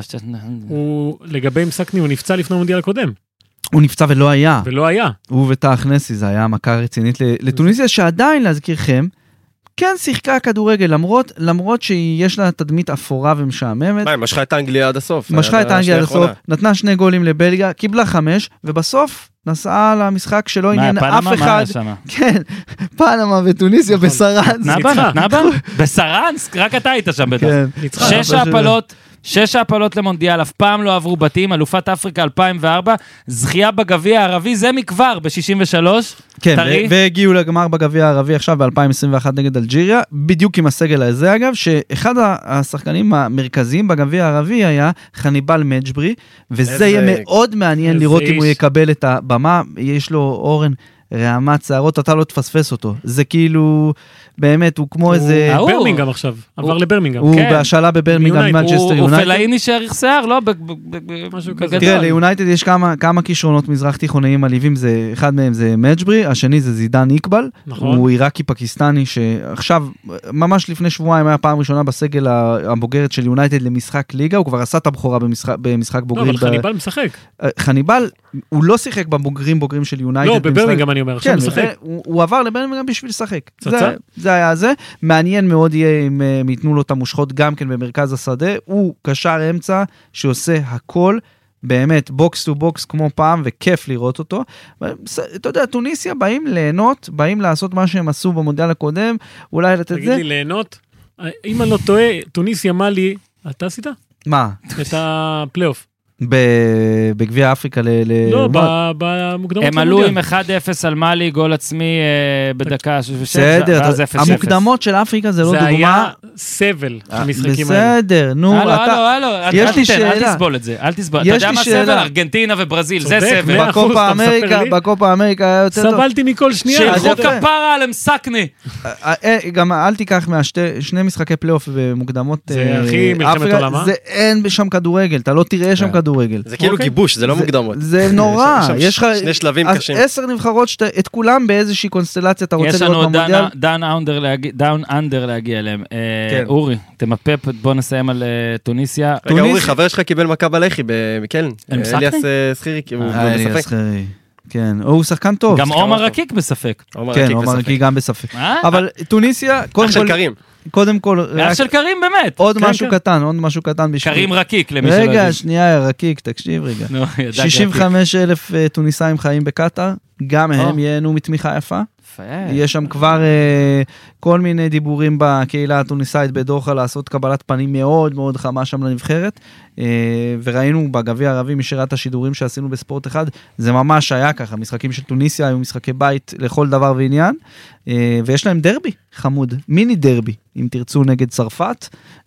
לגבי מסקני, הוא נפצע לפני המונדיאל הקודם. הוא נפצע ולא היה. ולא היה. הוא ותח נסי, זה היה מכה רצינית לטוניסיה, שעדיין, להזכירכם, כן שיחקה כדורגל, למרות, למרות שיש לה תדמית אפורה ומשעממת. מה, היא משכה את האנגליה עד הסוף. משכה את האנגליה עד הסוף, נתנה שני גולים לבלגיה, קיבלה חמש, ובסוף נסעה למשחק שלא עניין אף אחד. כן, פנמה וטוניסיה בסרנס. נתנה בה? בסרנס? רק אתה היית שם בטח. שש הפלות. שש הפלות למונדיאל, אף פעם לא עברו בתים, אלופת אפריקה אלפיים וארבע, זכייה בגביע הערבי, זה מכבר ב-שישים ושלוש, כן, והגיעו לגמר בגביע הערבי עכשיו ב-אלפיים עשרים ואחת נגד אלג'יריה, בדיוק עם הסגל הזה אגב, שאחד השחקנים המרכזיים בגביע הערבי היה חניבל מג'ברי, וזה יהיה מאוד מעניין לראות אם הוא יקבל את הבמה, יש לו אורן רעמת שערות, אתה לא תפספס אותו, זה כאילו... באמת, הוא כמו איזה... הוא ברמינגהם עכשיו, עבר לברמינגהם. הוא בהשאלה בברמינגהם, מנצ'סטר יונייטד. הוא פלאיני שעריך שיער, לא? משהו כזה. תראה, ליונייטד יש כמה כישרונות מזרח תיכוניים עליבים, אחד מהם זה מג'ברי, השני זה זידן איקבל, הוא עיראקי פקיסטני, שעכשיו, ממש לפני שבועיים, היה פעם ראשונה בסגל הבוגרת של יונייטד למשחק ליגה, הוא כבר עשה את הבחורה במשחק בוגרים. לא, אבל חניבל משחק. חניבל, הוא לא שיחק בבוגרים בוגרים של יונייטד. לא, בברמינגהם אני אומר, עכשיו משחק. הוא עבר לברמינגהם בשביל לשחק. זה היה זה, מעניין מאוד יהיה אם הם ייתנו לו את המושכות גם כן במרכז השדה, הוא קשר אמצע שעושה הכל, באמת בוקס טו בוקס כמו פעם, וכיף לראות אותו, אתה יודע, טוניסיה באים ליהנות, באים לעשות מה שהם עשו במונדיאל הקודם, אולי לתת זה. תגיד לי, ליהנות? אם אני לא טועה, טוניסיה מאלי, אתה עשית? מה? את הפלייאוף. בגביע אפריקה ל... לא, במוקדמות. הם עלו עם אחד אפס על מאלי, גול עצמי בדקה. בסדר, המוקדמות של אפריקה זה לא דוגמה. זה היה סבל, המשחקים האלה. בסדר, נו, הלו, הלו, הלו, אל תסבול את זה, אל תסבול. אתה יודע מה סבל? ארגנטינה וברזיל, זה סבל. בקופה אמריקה, בקופה אמריקה היה יותר טוב. סבלתי מכל שנייה. שילכו כפרה על מסקני. גם אל תיקח מהשני משחקי פלייאוף במוקדמות אפריקה, זה אין שם כדורגל, אתה לא תראה שם כדורגל. זה כאילו גיבוש, זה לא מוקדמות. זה נורא. יש לך שני שלבים קשים. עשר נבחרות, את כולם באיזושהי קונסטלציה אתה רוצה לראות במונדיאל. יש לנו דאון אנדר להגיע אליהם. אורי, תמפה, בוא נסיים על טוניסיה. רגע, אורי, חבר שלך קיבל מכה בלחי בקלן. אליאס סחירי. אליאס סחירי. כן, הוא שחקן טוב. גם עומר רקיק בספק. כן, עומר רקיק גם בספק. אבל טוניסיה, אח של קרים. קודם כל, אח של קרים באמת. עוד משהו קטן, עוד משהו קטן בשביל. קרים רקיק למי שלא יודע. רגע, שנייה, רקיק, תקשיב רגע. שישים וחמישה אלף טוניסאים חיים בקטר, גם הם ייהנו מתמיכה יפה. יש שם כבר כל מיני דיבורים בקהילה הטוניסאית בדוחה לעשות קבלת פנים מאוד מאוד חמה שם לנבחרת, וראינו בגביע הערבי משירת השידורים שעשינו בספורט אחד, זה ממש היה ככה, משחקים של טוניסיה היו משחקי בית לכל דבר ועניין, ויש להם דרבי חמוד, מיני דרבי, אם תרצו נגד צרפת,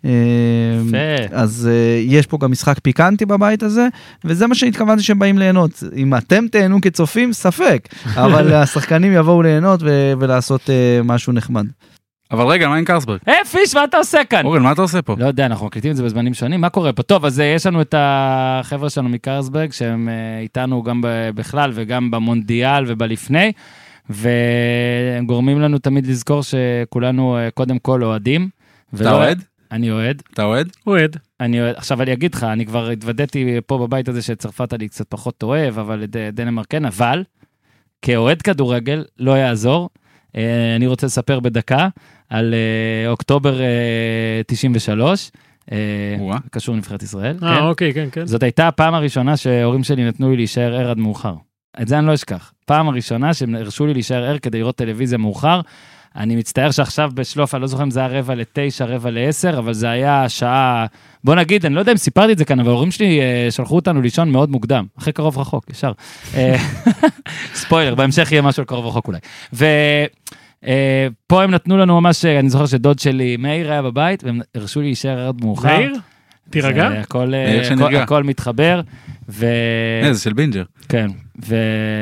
אז יש פה גם משחק פיקנטי בבית הזה, וזה מה שהתכוונתי שהם באים ליהנות, אם אתם תהנו כצופים, ספק, אבל השחקנים יבואו ליהנות, ליהנות ולעשות משהו נחמד. אבל רגע, מה עם קרסברג? אה, פיש, מה אתה עושה כאן? אורן, מה אתה עושה פה? לא יודע, אנחנו מקליטים את זה בזמנים שונים, מה קורה פה? טוב, אז יש לנו את החבר'ה שלנו מקרסברג, שהם איתנו גם בכלל וגם במונדיאל ובלפני, והם גורמים לנו תמיד לזכור שכולנו קודם כל אוהדים. אתה אוהד? אני אוהד. אתה אוהד? אוהד. אני אוהד. עכשיו אני אגיד לך, אני כבר התוודעתי פה בבית הזה שצרפת אני קצת פחות אוהב, אבל דנמרק כן, אבל כאוהד כדורגל לא יעזור. אני רוצה לספר בדקה על אוקטובר תשעים ושלוש, קשור נבחרת ישראל. אה, אוקיי, כן, כן. זאת הייתה הפעם הראשונה שההורים שלי נתנו לי להישאר ער עד מאוחר. את זה אני לא אשכח. פעם הראשונה שהם הרשו לי להישאר ער כדי לראות טלוויזיה מאוחר. אני מצטער שעכשיו בשלוף, אני לא זוכר אם זה היה רבע לתשע, רבע לעשר, אבל זה היה שעה, בוא נגיד, אני לא יודע אם סיפרתי את זה כאן, אבל ההורים שלי שלחו אותנו לישון מאוד מוקדם, אחרי קרוב רחוק, ישר. ספוילר, בהמשך יהיה משהו על קרוב רחוק אולי. ופה הם נתנו לנו ממש, אני זוכר שדוד שלי, מאיר היה בבית, והם הרשו לי להישאר עד מאוחר. מאיר? תירגע? הכל מתחבר. זה של בינג'ר. כן, ו...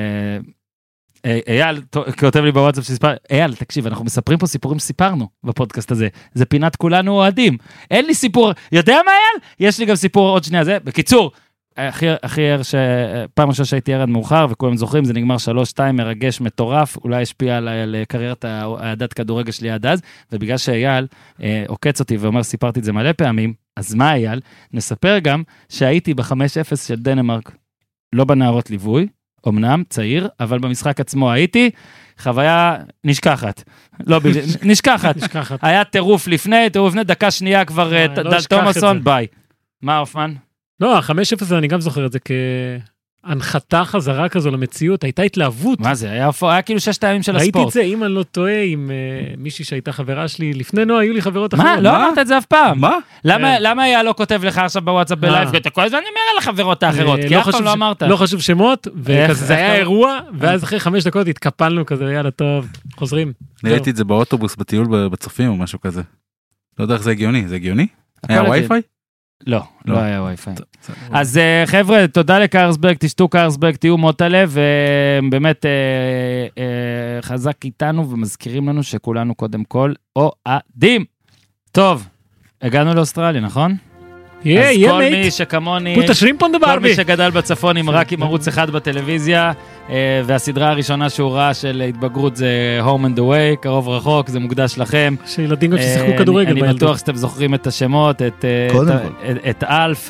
אייל כותב לי בוואטסאפ שסיפר, אייל, תקשיב, אנחנו מספרים פה סיפורים שסיפרנו בפודקאסט הזה, זה פינת כולנו אוהדים, אין לי סיפור, יודע מה אייל? יש לי גם סיפור עוד שנייה זה, בקיצור, הכי, הכי ער שפעם ראשונה שהייתי ערד מאוחר, וכולם זוכרים, זה נגמר שלוש שתיים, מרגש, מטורף, אולי השפיע על, על קריירת העדת כדורגל שלי עד אז, ובגלל שאייל אה, עוקץ אותי ואומר, סיפרתי את זה מלא פעמים, אז מה אייל? נספר גם שהייתי ב-חמש אפס של דנמרק, לא בנערות ליווי, אמנם צעיר, אבל במשחק עצמו הייתי, חוויה נשכחת. לא, נשכחת. היה טירוף לפני, טירוף לפני, דקה שנייה כבר דל תומאסון, ביי. מה, אופמן? לא, ה-חמש אפס אני גם זוכר את זה כהנחתה חזרה כזו למציאות, הייתה התלהבות. מה זה? היה, היה כאילו ששת הימים של הספורט. ראיתי את זה, אם אני לא טועה, עם uh, מישהי שהייתה חברה שלי, לפני נועה, היו לי חברות אחרות. מה? לא אמרת את זה אף פעם. מה? למה, למה היה לא כותב לך עכשיו בוואטסאפ בלייב, ואתה כל הזמן אומר על החברות האחרות, כי אף פעם לא אמרת. לא חשוב שמות, וכזה זה היה אירוע, ואז אחרי חמש דקות התקפלנו כזה, יאללה טוב, חוזרים. אני ראיתי את זה באוטובוס, בטיול בצופים או משהו כזה. לא יודע איך זה הגיוני, זה הגיוני? היה וי-פיי? לא, לא היה וי-פיי. אז חבר'ה, תודה לקרסברג, תשתו קרסברג, תהיו מוטלה, ובאמת חזק איתנו ומזכירים לנו שכולנו קודם כל אוהדים. טוב, הגענו לאוסטרליה, נכון? אז כל מי שכמוני, כל מי שגדל בצפון עם רק עם ערוץ אחד בטלוויזיה, והסדרה הראשונה שהוא ראה של התבגרות זה Home and Away, קרוב רחוק, זה מוקדש לכם. שילדים גם ששיחקו כדורגל. אני בטוח שאתם זוכרים את השמות, את אלף.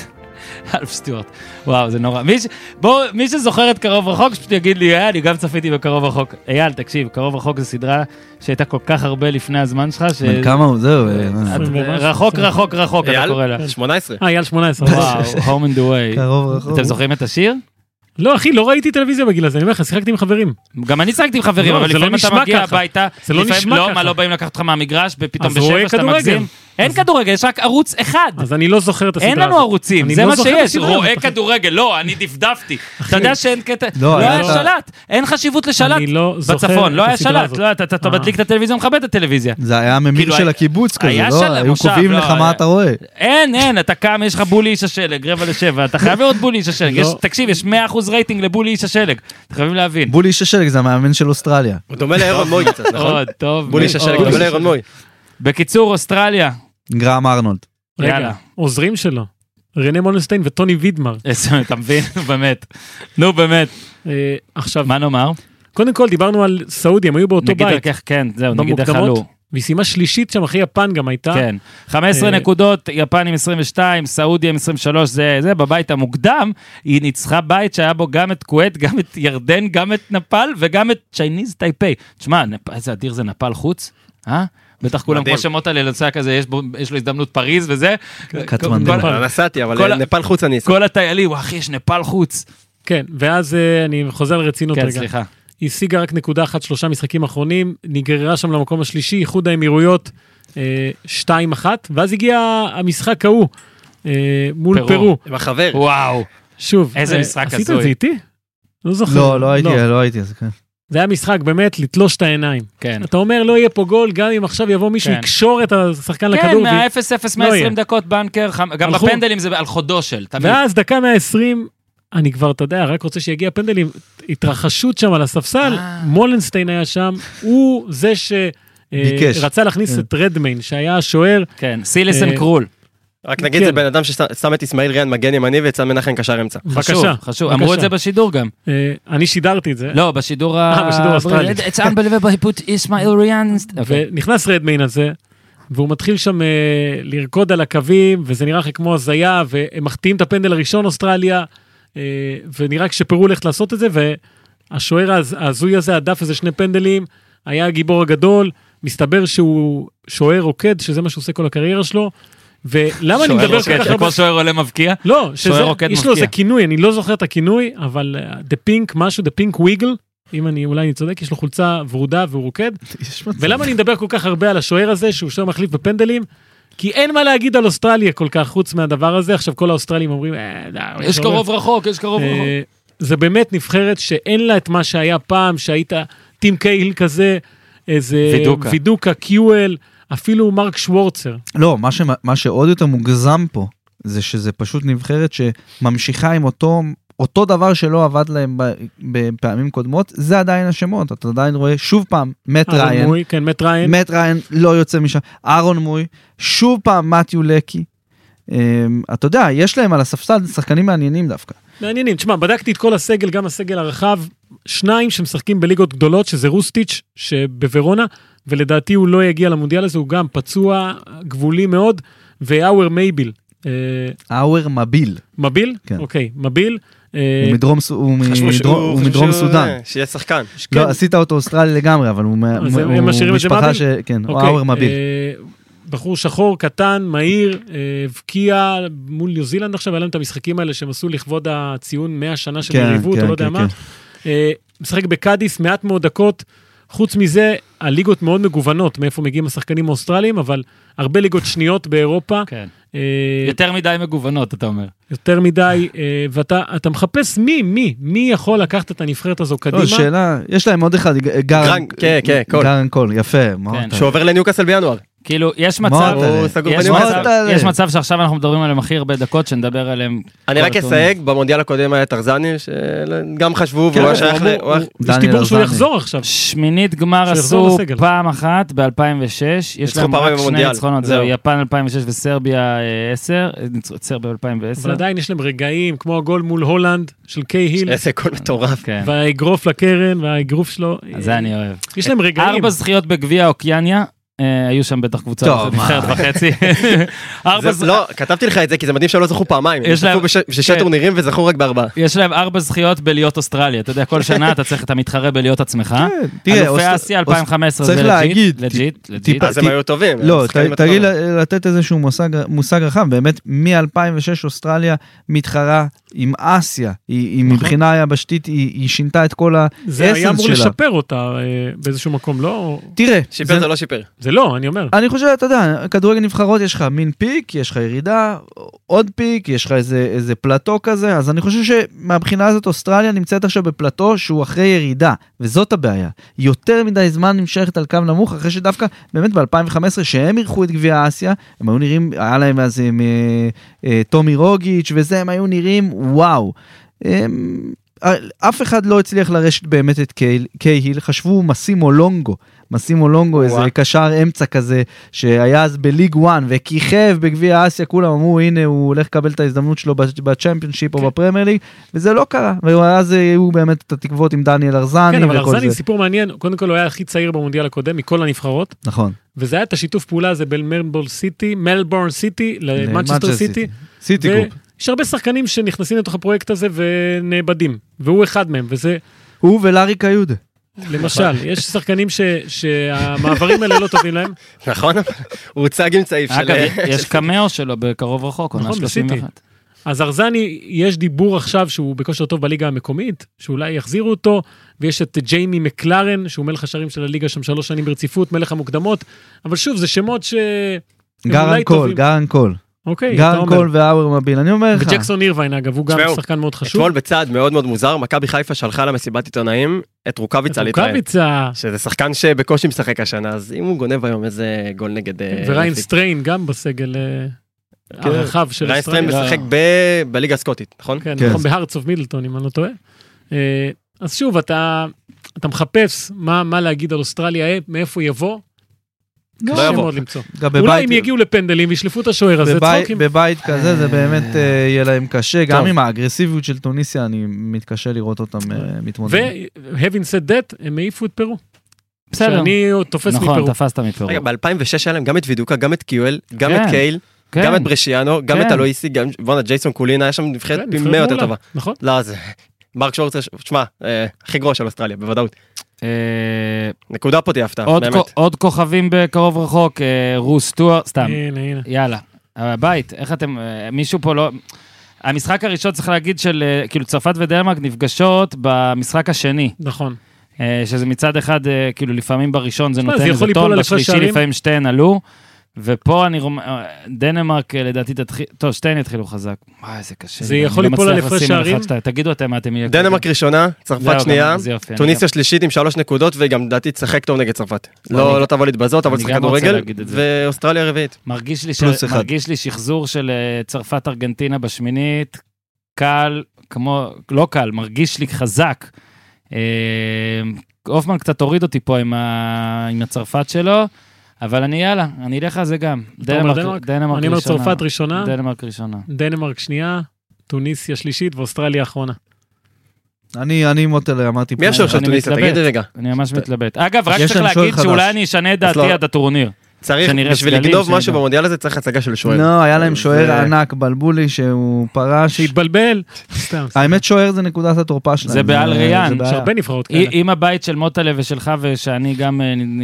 אלף סטיוארט, וואו זה נורא, מי, ש... בוא, מי שזוכר את קרוב רחוק שפשוט יגיד לי, אה, אני גם צפיתי בקרוב רחוק. אייל, תקשיב, קרוב רחוק זה סדרה שהייתה כל כך הרבה לפני הזמן שלך, ש... כמה הוא, זהו. רחוק רחוק רחוק, אתה קורא לה. שמונה עשרה. אה, אייל שמונה עשרה. וואו, Home and Away. קרוב רחוק. אתם זוכרים את השיר? לא אחי, לא ראיתי טלוויזיה בגיל הזה, אני אומר לך, שיחקתי עם חברים. גם אני שיחקתי עם חברים, אבל לפעמים אתה מגיע הביתה, זה לא נשמע ככה. מה, לא באים לקחת אותך מהמגרש, ופתאום בשבע שאתה מגזים. אין כדורגל, יש רק ערוץ אחד. אז אני לא זוכר את הסדרה הזאת. אין לנו ערוצים, זה מה שיש, רואה כדורגל, לא, אני דפדפתי. אתה יודע שאין קטע, לא היה שלט, אין חשיבות לשלט בצפון, לא היה שלט, אתה מדליק את הטלוויזיה ומכבד את הטלוויזיה. זה היה ממיר של הקיבוץ כזה, לא? היו קובעים לך מה אתה רואה. אין, אין, אתה קם, יש לך בולי איש השלג, רבע לשבע, אתה חייב לראות בולי איש השלג, תקשיב, יש מאה אחוז רייטינג לבולי איש השלג, אתם חייבים להבין. בולי איש השלג זה המאמן של אוסטרליה. הוא דומה לאירון מוי קצת, נכון? טוב, בולי איש השלג, דומה לאירון מוי. בקיצור, אוסטרליה. גרם ארנולד. רגע, עוזרים שלו. רנה מונלסטיין וטוני וידמר. אתה מבין? נו באמת. נו באמת. עכשיו, מה נאמר? קודם כל דיברנו על סעודיה, הם היו באותו בית. נגיד איך, כן, זהו, נגיד איך עלו. משימה שלישית שם אחרי יפן גם הייתה. כן, חמש עשרה נקודות, יפן עם עשרים ושתיים, סעודיה עם עשרים ושלוש, זה, זה, בבית המוקדם, היא ניצחה בית שהיה בו גם את כווית, גם את ירדן, גם את נפל, וגם את צ'ייניז טייפי. תשמע, איזה אדיר זה נפל חוץ, אה? בטח כולם כמו שמות על לנצע כזה, יש לו הזדמנות פריז וזה. קטמנדו. נסעתי, אבל נפל חוץ אני אסע. כל הטיילים, אחי, יש נפל חוץ. כן, ואז אני חוזר לרצינות רגע. כן, סליחה. היא השיגה רק נקודה אחת, שלושה משחקים אחרונים, נגררה שם למקום השלישי, איחוד האמירויות, שתיים אחת, ואז הגיע המשחק ההוא, מול פרו. עם החבר. וואו. שוב, איזה משחק עשית את זה איתי? לא זוכר. לא, לא הייתי, לא הייתי, אז כן. זה היה משחק באמת לתלוש את העיניים. כן. אתה אומר, לא יהיה פה גול, גם אם עכשיו יבוא מישהו יקשור את השחקן לכדור. כן, מה-אפס אפס, מאה ועשרים דקות בנקר, גם בפנדלים זה על חודו של. ואז דקה מאה ועשרים, אני כבר, אתה יודע, רק רוצה שיגיע פנדלים, התרחשות שם על הספסל, מולנסטיין היה שם, הוא זה שרצה להכניס את רדמיין, שהיה השוער. כן, סיליסן קרול. רק נגיד, זה בן אדם ששם את ישמעאל ריאן מגן ימני, ויצא מנחם קשר אמצע. בבקשה. חשוב, אמרו את זה בשידור גם. אני שידרתי את זה. לא, בשידור האוסטרלי. It's unbelievable, he put ישמעאל ריאן. ונכנס רדמיין הזה, והוא מתחיל שם לרקוד על הקווים, וזה נראה כמו הזיה, והם מחטיאים את הפנדל הראשון אוסטרליה, ונראה כשפרו הולכת לעשות את זה, והשוער הזוי הזה, הדף איזה שני פנדלים, היה הגיבור הגדול, מסתבר שהוא שוער רוקד, שזה מה שהוא עושה כל הקריירה שלו, ולמה אני מדבר כל כך הרבה... כמו שוער עולה מבקיע? לא, יש לו איזה כינוי, אני לא זוכר את הכינוי, אבל The Pink משהו, The Pink Wiggle, אם אני אולי אני צודק, יש לו חולצה ורודה והוא רוקד, ולמה אני מדבר כל כך הרבה על השוער הזה, שהוא שוער מחליף בפנדלים? כי אין מה להגיד על אוסטרליה כל כך חוץ מהדבר הזה, עכשיו כל האוסטרלים אומרים, יש קרוב רחוק, יש קרוב רחוק. זה באמת נבחרת שאין לה את מה שהיה פעם, שהיית טים קייל כזה, איזה וידוקה, קיואל, אפילו מרק שוורצר. לא, מה, ש, מה שעוד יותר מוגזם פה, זה שזה פשוט נבחרת שממשיכה עם אותו, אותו דבר שלא עבד להם בפעמים קודמות, זה עדיין השמות, אתה עדיין רואה שוב פעם, מט ריין, מוי, כן, מט ריין, מט ריין לא יוצא משם, אהרון מוי, שוב פעם מתיו לקי, אתה יודע, יש להם על הספסל שחקנים מעניינים דווקא. מעניינים, תשמע, בדקתי את כל הסגל, גם הסגל הרחב, שניים שמשחקים בליגות גדולות, שזה רוסטיץ' שבוורונה, ולדעתי הוא לא יגיע למונדיאל הזה, הוא גם פצוע גבולי מאוד, ואוור מייביל. אוור מביל. מביל? אוקיי, מביל. הוא מדרום סודן. שיהיה שחקן. לא, עשית אותו אוסטרלי לגמרי, אבל הוא משפחה ש... כן, הוא אוור מביל. בחור שחור, קטן, מהיר, הבקיע מול ניו זילנד עכשיו, היה להם את המשחקים האלה שהם עשו לכבוד הציון מאה שנה של יריבות, או לא יודע מה. משחק בקאדיס, מעט מאוד דקות, חוץ מזה, הליגות מאוד מגוונות, מאיפה מגיעים השחקנים האוסטרליים, אבל הרבה ליגות שניות באירופה. כן. יותר מדי מגוונות, אתה אומר. יותר מדי, ואתה מחפש מי, מי, מי יכול לקחת את הנבחרת הזו קדימה? שאלה, יש להם עוד אחד, גרן קול, יפה. שעובר לניוקאסל בינואר. כאילו, יש מצב, יש מצב, יש מצב שעכשיו אנחנו מדברים עליהם הכי הרבה דקות, שנדבר עליהם. אני רק אסייג, במונדיאל הקודם היה טרזני, שגם חשבו, והוא שייך ל... יש דיבור שהוא יחזור עכשיו. שמינית גמר עשו פעם אחת ב-אלפיים ושש, יש להם רק שני ניצחונות, זהו, יפן אלפיים ושש וסרביה עשר, סרביה אלפיים ועשר. אבל עדיין יש להם רגעים, כמו הגול מול הולנד, של קיי היל. איזה גול מטורף. והאגרוף לקרן, והאגרוף שלו. זה אני אוהב. יש להם רגעים. ארבע זכיות בגביע אוקיאניה, היו שם בטח קבוצה נבחרת וחצי. לא, כתבתי לך את זה כי זה מדהים שלא זכו פעמיים, הם זכו בששת טורנירים וזכו רק בארבעה. יש להם ארבע זכיות בלהיות אוסטרליה, אתה יודע, כל שנה אתה צריך את המתחרה בלהיות עצמך. אלופי אסיה אלפיים וחמש עשרה זה לג'יט, לג'יט. אז הם היו טובים. לא, תגיד לתת איזשהו מושג רחב, באמת מ-אלפיים ושש אוסטרליה מתחרה עם אסיה, היא מבחינה היבשתית, היא שינתה את כל האסנס שלה. זה היה אמור לשפר אותה באיזשהו מקום, לא? תראה. שיפר זה לא שיפר. זה לא, אני אומר. אני חושב, אתה יודע, כדורגל נבחרות יש לך מין פיק, יש לך ירידה, עוד פיק, יש לך איזה, איזה פלטו כזה, אז אני חושב שמהבחינה הזאת אוסטרליה נמצאת עכשיו בפלטו שהוא אחרי ירידה, וזאת הבעיה. יותר מדי זמן נמשכת על קו נמוך, אחרי שדווקא באמת ב-אלפיים וחמש עשרה שהם אירחו את גביע אסיה, הם היו נראים, היה להם אז עם, אה, אה, טומי רוגיץ' וזה, הם היו נראים, וואו. הם, אף אחד לא הצליח לרשת באמת את קיי היל, חשבו מסימו לונגו, מסימו לונגו, איזה קשר אמצע כזה, שהיה אז בליג וואן, וכיכב בגביע אסיה, כולם אמרו, הנה הוא הולך לקבל את ההזדמנות שלו בצ'מפיונשיפ או בפרמייר ליג, וזה לא קרה, ואז היו באמת את התקוות עם דניאל ארזני. כן, אבל ארזני סיפור מעניין, קודם כל הוא היה הכי צעיר במונדיאל הקודם, מכל הנבחרות. נכון. וזה היה את השיתוף פעולה הזה בין מלבורן סיטי, מלבורן סיטי, למנצ'סטר סיטי. סיטי גרופ. יש הרבה שחקנים שנכנסים לתוך הפרויקט הזה ונאבדים, והוא אחד מהם, וזה... הוא ולארי קיודה. למשל, יש שחקנים שהמעברים האלה לא טובים להם. נכון, הוא הוצג עם צעיף של... יש קמאו שלו בקרוב רחוק, עונה שלושים ואחת. אז ארזני, יש דיבור עכשיו שהוא בכושר טוב בליגה המקומית, שאולי יחזירו אותו, ויש את ג'יימי מקלרן, שהוא מלך השערים של הליגה שם שלוש שנים ברציפות, מלך המוקדמות, אבל שוב, זה שמות ש... גרן קול, גרן קול. אוקיי, גרן קול ואוור מביל, אני אומר לך. וג'קסון אירווין, אגב, הוא גם שחקן מאוד חשוב. אתמול בצעד מאוד מאוד מוזר, מכבי חיפה שלחה למסיבת עיתונאים את רוקאביצה להתראיין. רוקאביצה. שזה שחקן שבקושי משחק השנה, אז אם הוא גונב היום איזה גול נגד... וריין סטריין גם בסגל... הרחב של ריין סטרם אוסטרליה. משחק בליגה הסקוטית, נכון? כן, נכון, בהארטס אוף מידלטון, אם אני לא טועה. אז שוב, אתה מחפש מה להגיד על אוסטרליה, מאיפה יבוא, קשה מאוד למצוא. אולי אם יגיעו לפנדלים וישלפו את השוער הזה, צחוקים. בבית כזה זה באמת יהיה להם קשה, גם עם האגרסיביות של טוניסיה, אני מתקשה לראות אותם מתמודדים. ו-having said that, הם העיפו את פרו. בסדר. שאני תופס מפרו. נכון, תפסת מפרו. רגע, ב-אלפיים ושש היה להם גם את וידוקה, גם את קיואל, גם את קייל, גם את ברשיאנו, גם את אלויסי, גם ג'ייסון קולין, היה שם נבחרת פי מאה יותר טובה. נכון. לא, זה... מרק שורצר, תשמע, הכי גרוע של אוסטרליה, בוודאות. נקודה פה תהיה הפתעה, באמת. עוד כוכבים בקרוב רחוק, רוס סטוארט, סתם. הנה, הנה. יאללה. הבית, איך אתם, מישהו פה לא... המשחק הראשון צריך להגיד של, כאילו, צרפת ודנמרק נפגשות במשחק השני. נכון. שזה מצד אחד, כאילו, לפעמים בראשון זה נותן איזה טון, בשלישי לפעמים שתיהן עלו, ופה אני רומ... דנמרק לדעתי תתחיל, טוב, שתיהן יתחילו חזק. וואי, איזה קשה. זה יכול ליפול על הפרש שערים? תגידו אתם מה אתם יהיה. דנמרק ראשונה, צרפת שנייה, טוניסיה שלישית עם שלוש נקודות, וגם דעתי תשחק טוב נגד צרפת. לא תבוא להתבזות, אבל תשחק כדורגל, ואוסטרליה רביעית. מרגיש לי שחזור של צרפת ארגנטינה בשמינית, קל, כמו, לא קל, מרגיש לי חזק. אופמן קצת הוריד אותי פה עם הצרפת שלו, אבל אני יאללה, אני אלך על זה גם. דנמרק ראשונה. אני אומר צרפת ראשונה. דנמרק ראשונה. דנמרק שנייה, טוניסיה שלישית ואוסטרליה האחרונה. אני, אני מוטל, אמרתי... מי השור של טוניסיה? תגיד לי רגע. אני ממש מתלבט. אגב, רק צריך להגיד שאולי אני אשנה את דעתי עד הטורניר. צריך, בשביל לגנוב משהו במונדיאל הזה, צריך הצגה של שוער. לא, היה להם שוער ענק, בלבולי, שהוא פרש. שהתבלבל. האמת שוער זה נקודת התורפה שלהם. זה בעל ריאן. יש הרבה נבחרות כאלה. אם הבית של מוטלה ושלך ושאני גם,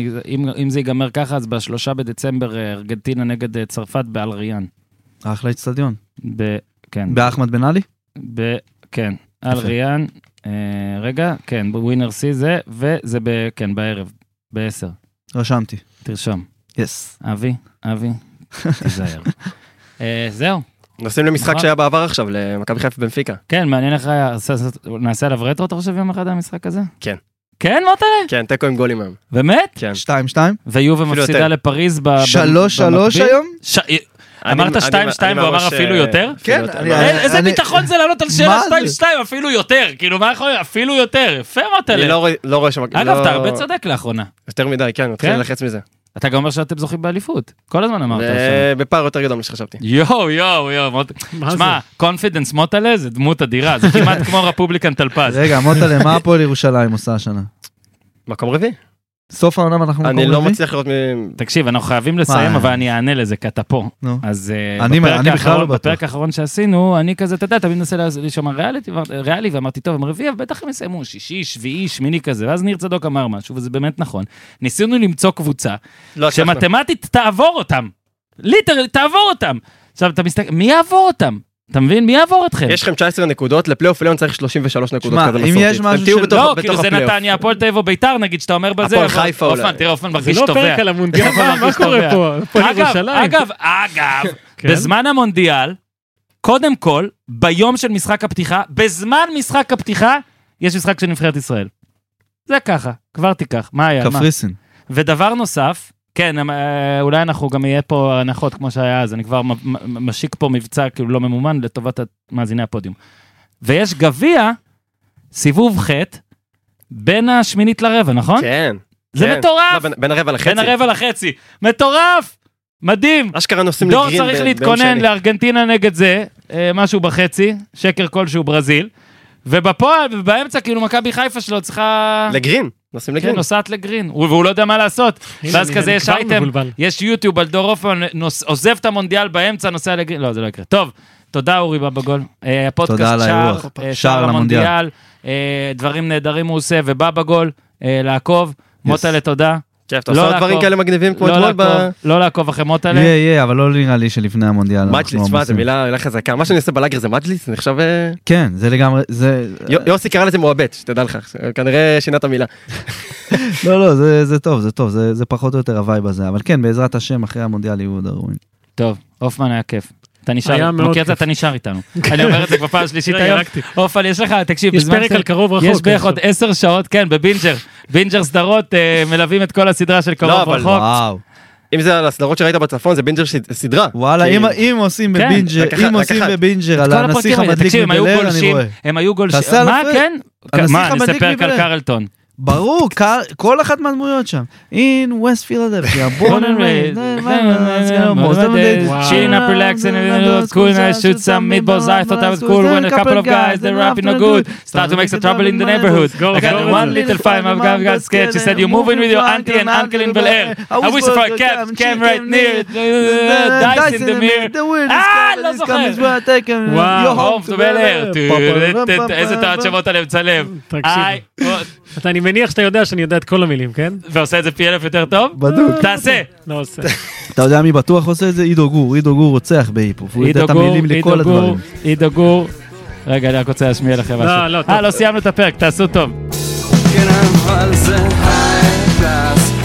אם זה ייגמר ככה, אז בשלושה בדצמבר, ארגנטינה נגד צרפת בעל ריאן. אחלה אצטדיון. כן. באחמד בן עלי? כן. על ריאן, רגע, כן, בווינר סי זה, וזה כן, בערב, בעשר. רשמתי. תרשום. יס. אבי, אבי, תיזהר. זהו. נוסעים למשחק שהיה בעבר עכשיו, למכבי חיפה בנפיקה. כן, מעניין איך נעשה עליו רטרו, אתה חושב יום אחד המשחק הזה? כן. כן, מוטלה? כן, תיקו עם גולים היום. באמת? כן. שתיים שתיים? ויובה מפסידה לפריז במקביל? שלוש שלוש היום? אמרת שתיים שתיים ואמר אפילו יותר? כן. איזה ביטחון זה לענות על שאלה שתיים שתיים, אפילו יותר. כאילו, מה יכול להיות? אפילו יותר. יפה מוטלה. אני לא רואה שם... אגב, אתה הרבה צודק לאחרונה. יותר מדי, כן, מתחיל ללחץ מזה. אתה גם אומר שאתם זוכים באליפות. כל הזמן אמרת. בפער יותר גדול משחשבתי. יואו, יואו, יואו. שמע, קונפידנס מוטלה זה דמות אדירה. זה כמעט כמו רפובליקן טלפז. רגע, מוטלה, מה הפועל ירושלים עושה השנה? מקום רביעי. סוף העונה אנחנו מקום רביעי? אני לא מצליח לראות מ... תקשיב, אנחנו חייבים לסיים, אבל אני אענה לזה, כי אתה פה. אז בפרק האחרון שעשינו, אני כזה, אתה יודע, תמיד ננסה לשמוע ריאלי, ואמרתי, טוב, הם רביעי, בטח הם יסיימו, שישי, שביעי, שמיני כזה, ואז ניר צדוק אמר משהו, וזה באמת נכון. ניסינו למצוא קבוצה, שמתמטית תעבור אותם. ליטר, תעבור אותם. עכשיו, אתה מסתכל, מי יעבור אותם? אתה מבין? מי יעבור אתכם? יש לכם תשע עשרה נקודות, לפלייאוף עליון צריך שלושים ושלוש נקודות כזה מסורתית. אם יש משהו של... לא, כאילו זה נתניה, הפועל תל אביב או ביתר, נגיד שאתה אומר בזה. הפועל חיפה אולי. אופן, תראה, אופן מרגיש טובע. זה לא תובע. פרק על המונדיאל, מה קורה פה? אגב, אגב, אגב, בזמן המונדיאל, קודם כל, ביום של משחק הפתיחה, בזמן משחק הפתיחה, יש משחק של נבחרת ישראל. זה ככה, כבר תיקח. מה היה? קפריסין. ודבר נוסף, כן, אולי אנחנו גם יהיה פה הנחות כמו שהיה אז, אני כבר משיק פה מבצע כאילו לא ממומן לטובת מאזיני הפודיום. ויש גביע, סיבוב חטא, בין השמינית לרבע, נכון? כן. זה מטורף. בין הרבע לחצי. בין הרבע לחצי. מטורף! מדהים. אשכרה נוסעים לגרין. דור צריך להתכונן לארגנטינה נגד זה, משהו בחצי, שקר כלשהו ברזיל, ובפועל, ובאמצע כאילו מכבי חיפה שלו צריכה... לגרין. נוסעים לגרין. כן, נוסעת לגרין, והוא לא יודע מה לעשות. ואז כזה יש אייטם, יש יוטיוב על דור אופן, עוזב את המונדיאל באמצע, נוסע לגרין. לא, זה לא יקרה. טוב, תודה אורי בבגול. הפודקאסט שער למונדיאל, דברים נהדרים הוא עושה, ובבגול, לעקוב. מוטלה, תודה. כיף, אתה עושה דברים כאלה מגניבים כמו אתמול ב... לא לעקוב אחרי מוטלה. יהיה, יהיה, אבל לא נראה לי שלפני המונדיאל. מג'ליס, שמע, זה מילה חזקה. מה שאני עושה בלאגר זה מג'ליס, זה נחשב... כן, זה לגמרי, זה... יוסי קרא לזה מועבט, שתדע לך, כנראה שינת המילה. לא, לא, זה טוב, זה טוב, זה פחות או יותר הוואי בזה, אבל כן, בעזרת השם, אחרי המונדיאל יהיו דרורים. טוב, אופמן היה כיף. אתה נשאר, מכיר את זה, אתה נשאר איתנו. אני אומר את זה כבר פעם שלישית היום. אופן, יש לך, תקשיב, יש פרק על קרוב רחוק. יש בערך עוד עשר שעות, כן, בבינג'ר. בינג'ר סדרות מלווים את כל הסדרה של קרוב רחוק. אם זה על הסדרות שראית בצפון, זה בינג'ר סדרה. וואלה, אם עושים בבינג'ר, אם עושים בבינג'ר על הנסיך המדליק מבלר, אני רואה. הם היו גולשים, מה כן? מה, נספר על קרלטון. ברור, כל אחת מהדמויות שם. In West Philadelphia, born and raised, most of the day, chilling up, relaxing, and it was cool, and I shoot some meatballs, I thought I was cool, when a couple of guys, they're rapping no good, start to make some trouble in the neighborhood. I got one little fight, my guy got scared, she said, you moving with your auntie and uncle in Bel Air. I wish for a cab, came right near, dice in the mirror. אה, לא זוכר. וואו, home to Bel Air. איזה תעת שמות עליהם צלם. אני מניח שאתה יודע שאני יודע את כל המילים, כן? ועושה את זה פי אלף יותר טוב? בדוק. תעשה. לא עושה. אתה יודע מי בטוח עושה את זה? עידו גור. עידו גור רוצח בהיפוף. הוא יודע את המילים לכל הדברים. עידו גור. רגע, אני רק רוצה להשמיע לכם משהו. לא, לא, טוב. אה, לא סיימנו את הפרק, תעשו טוב. כן, אבל זה היי קלאס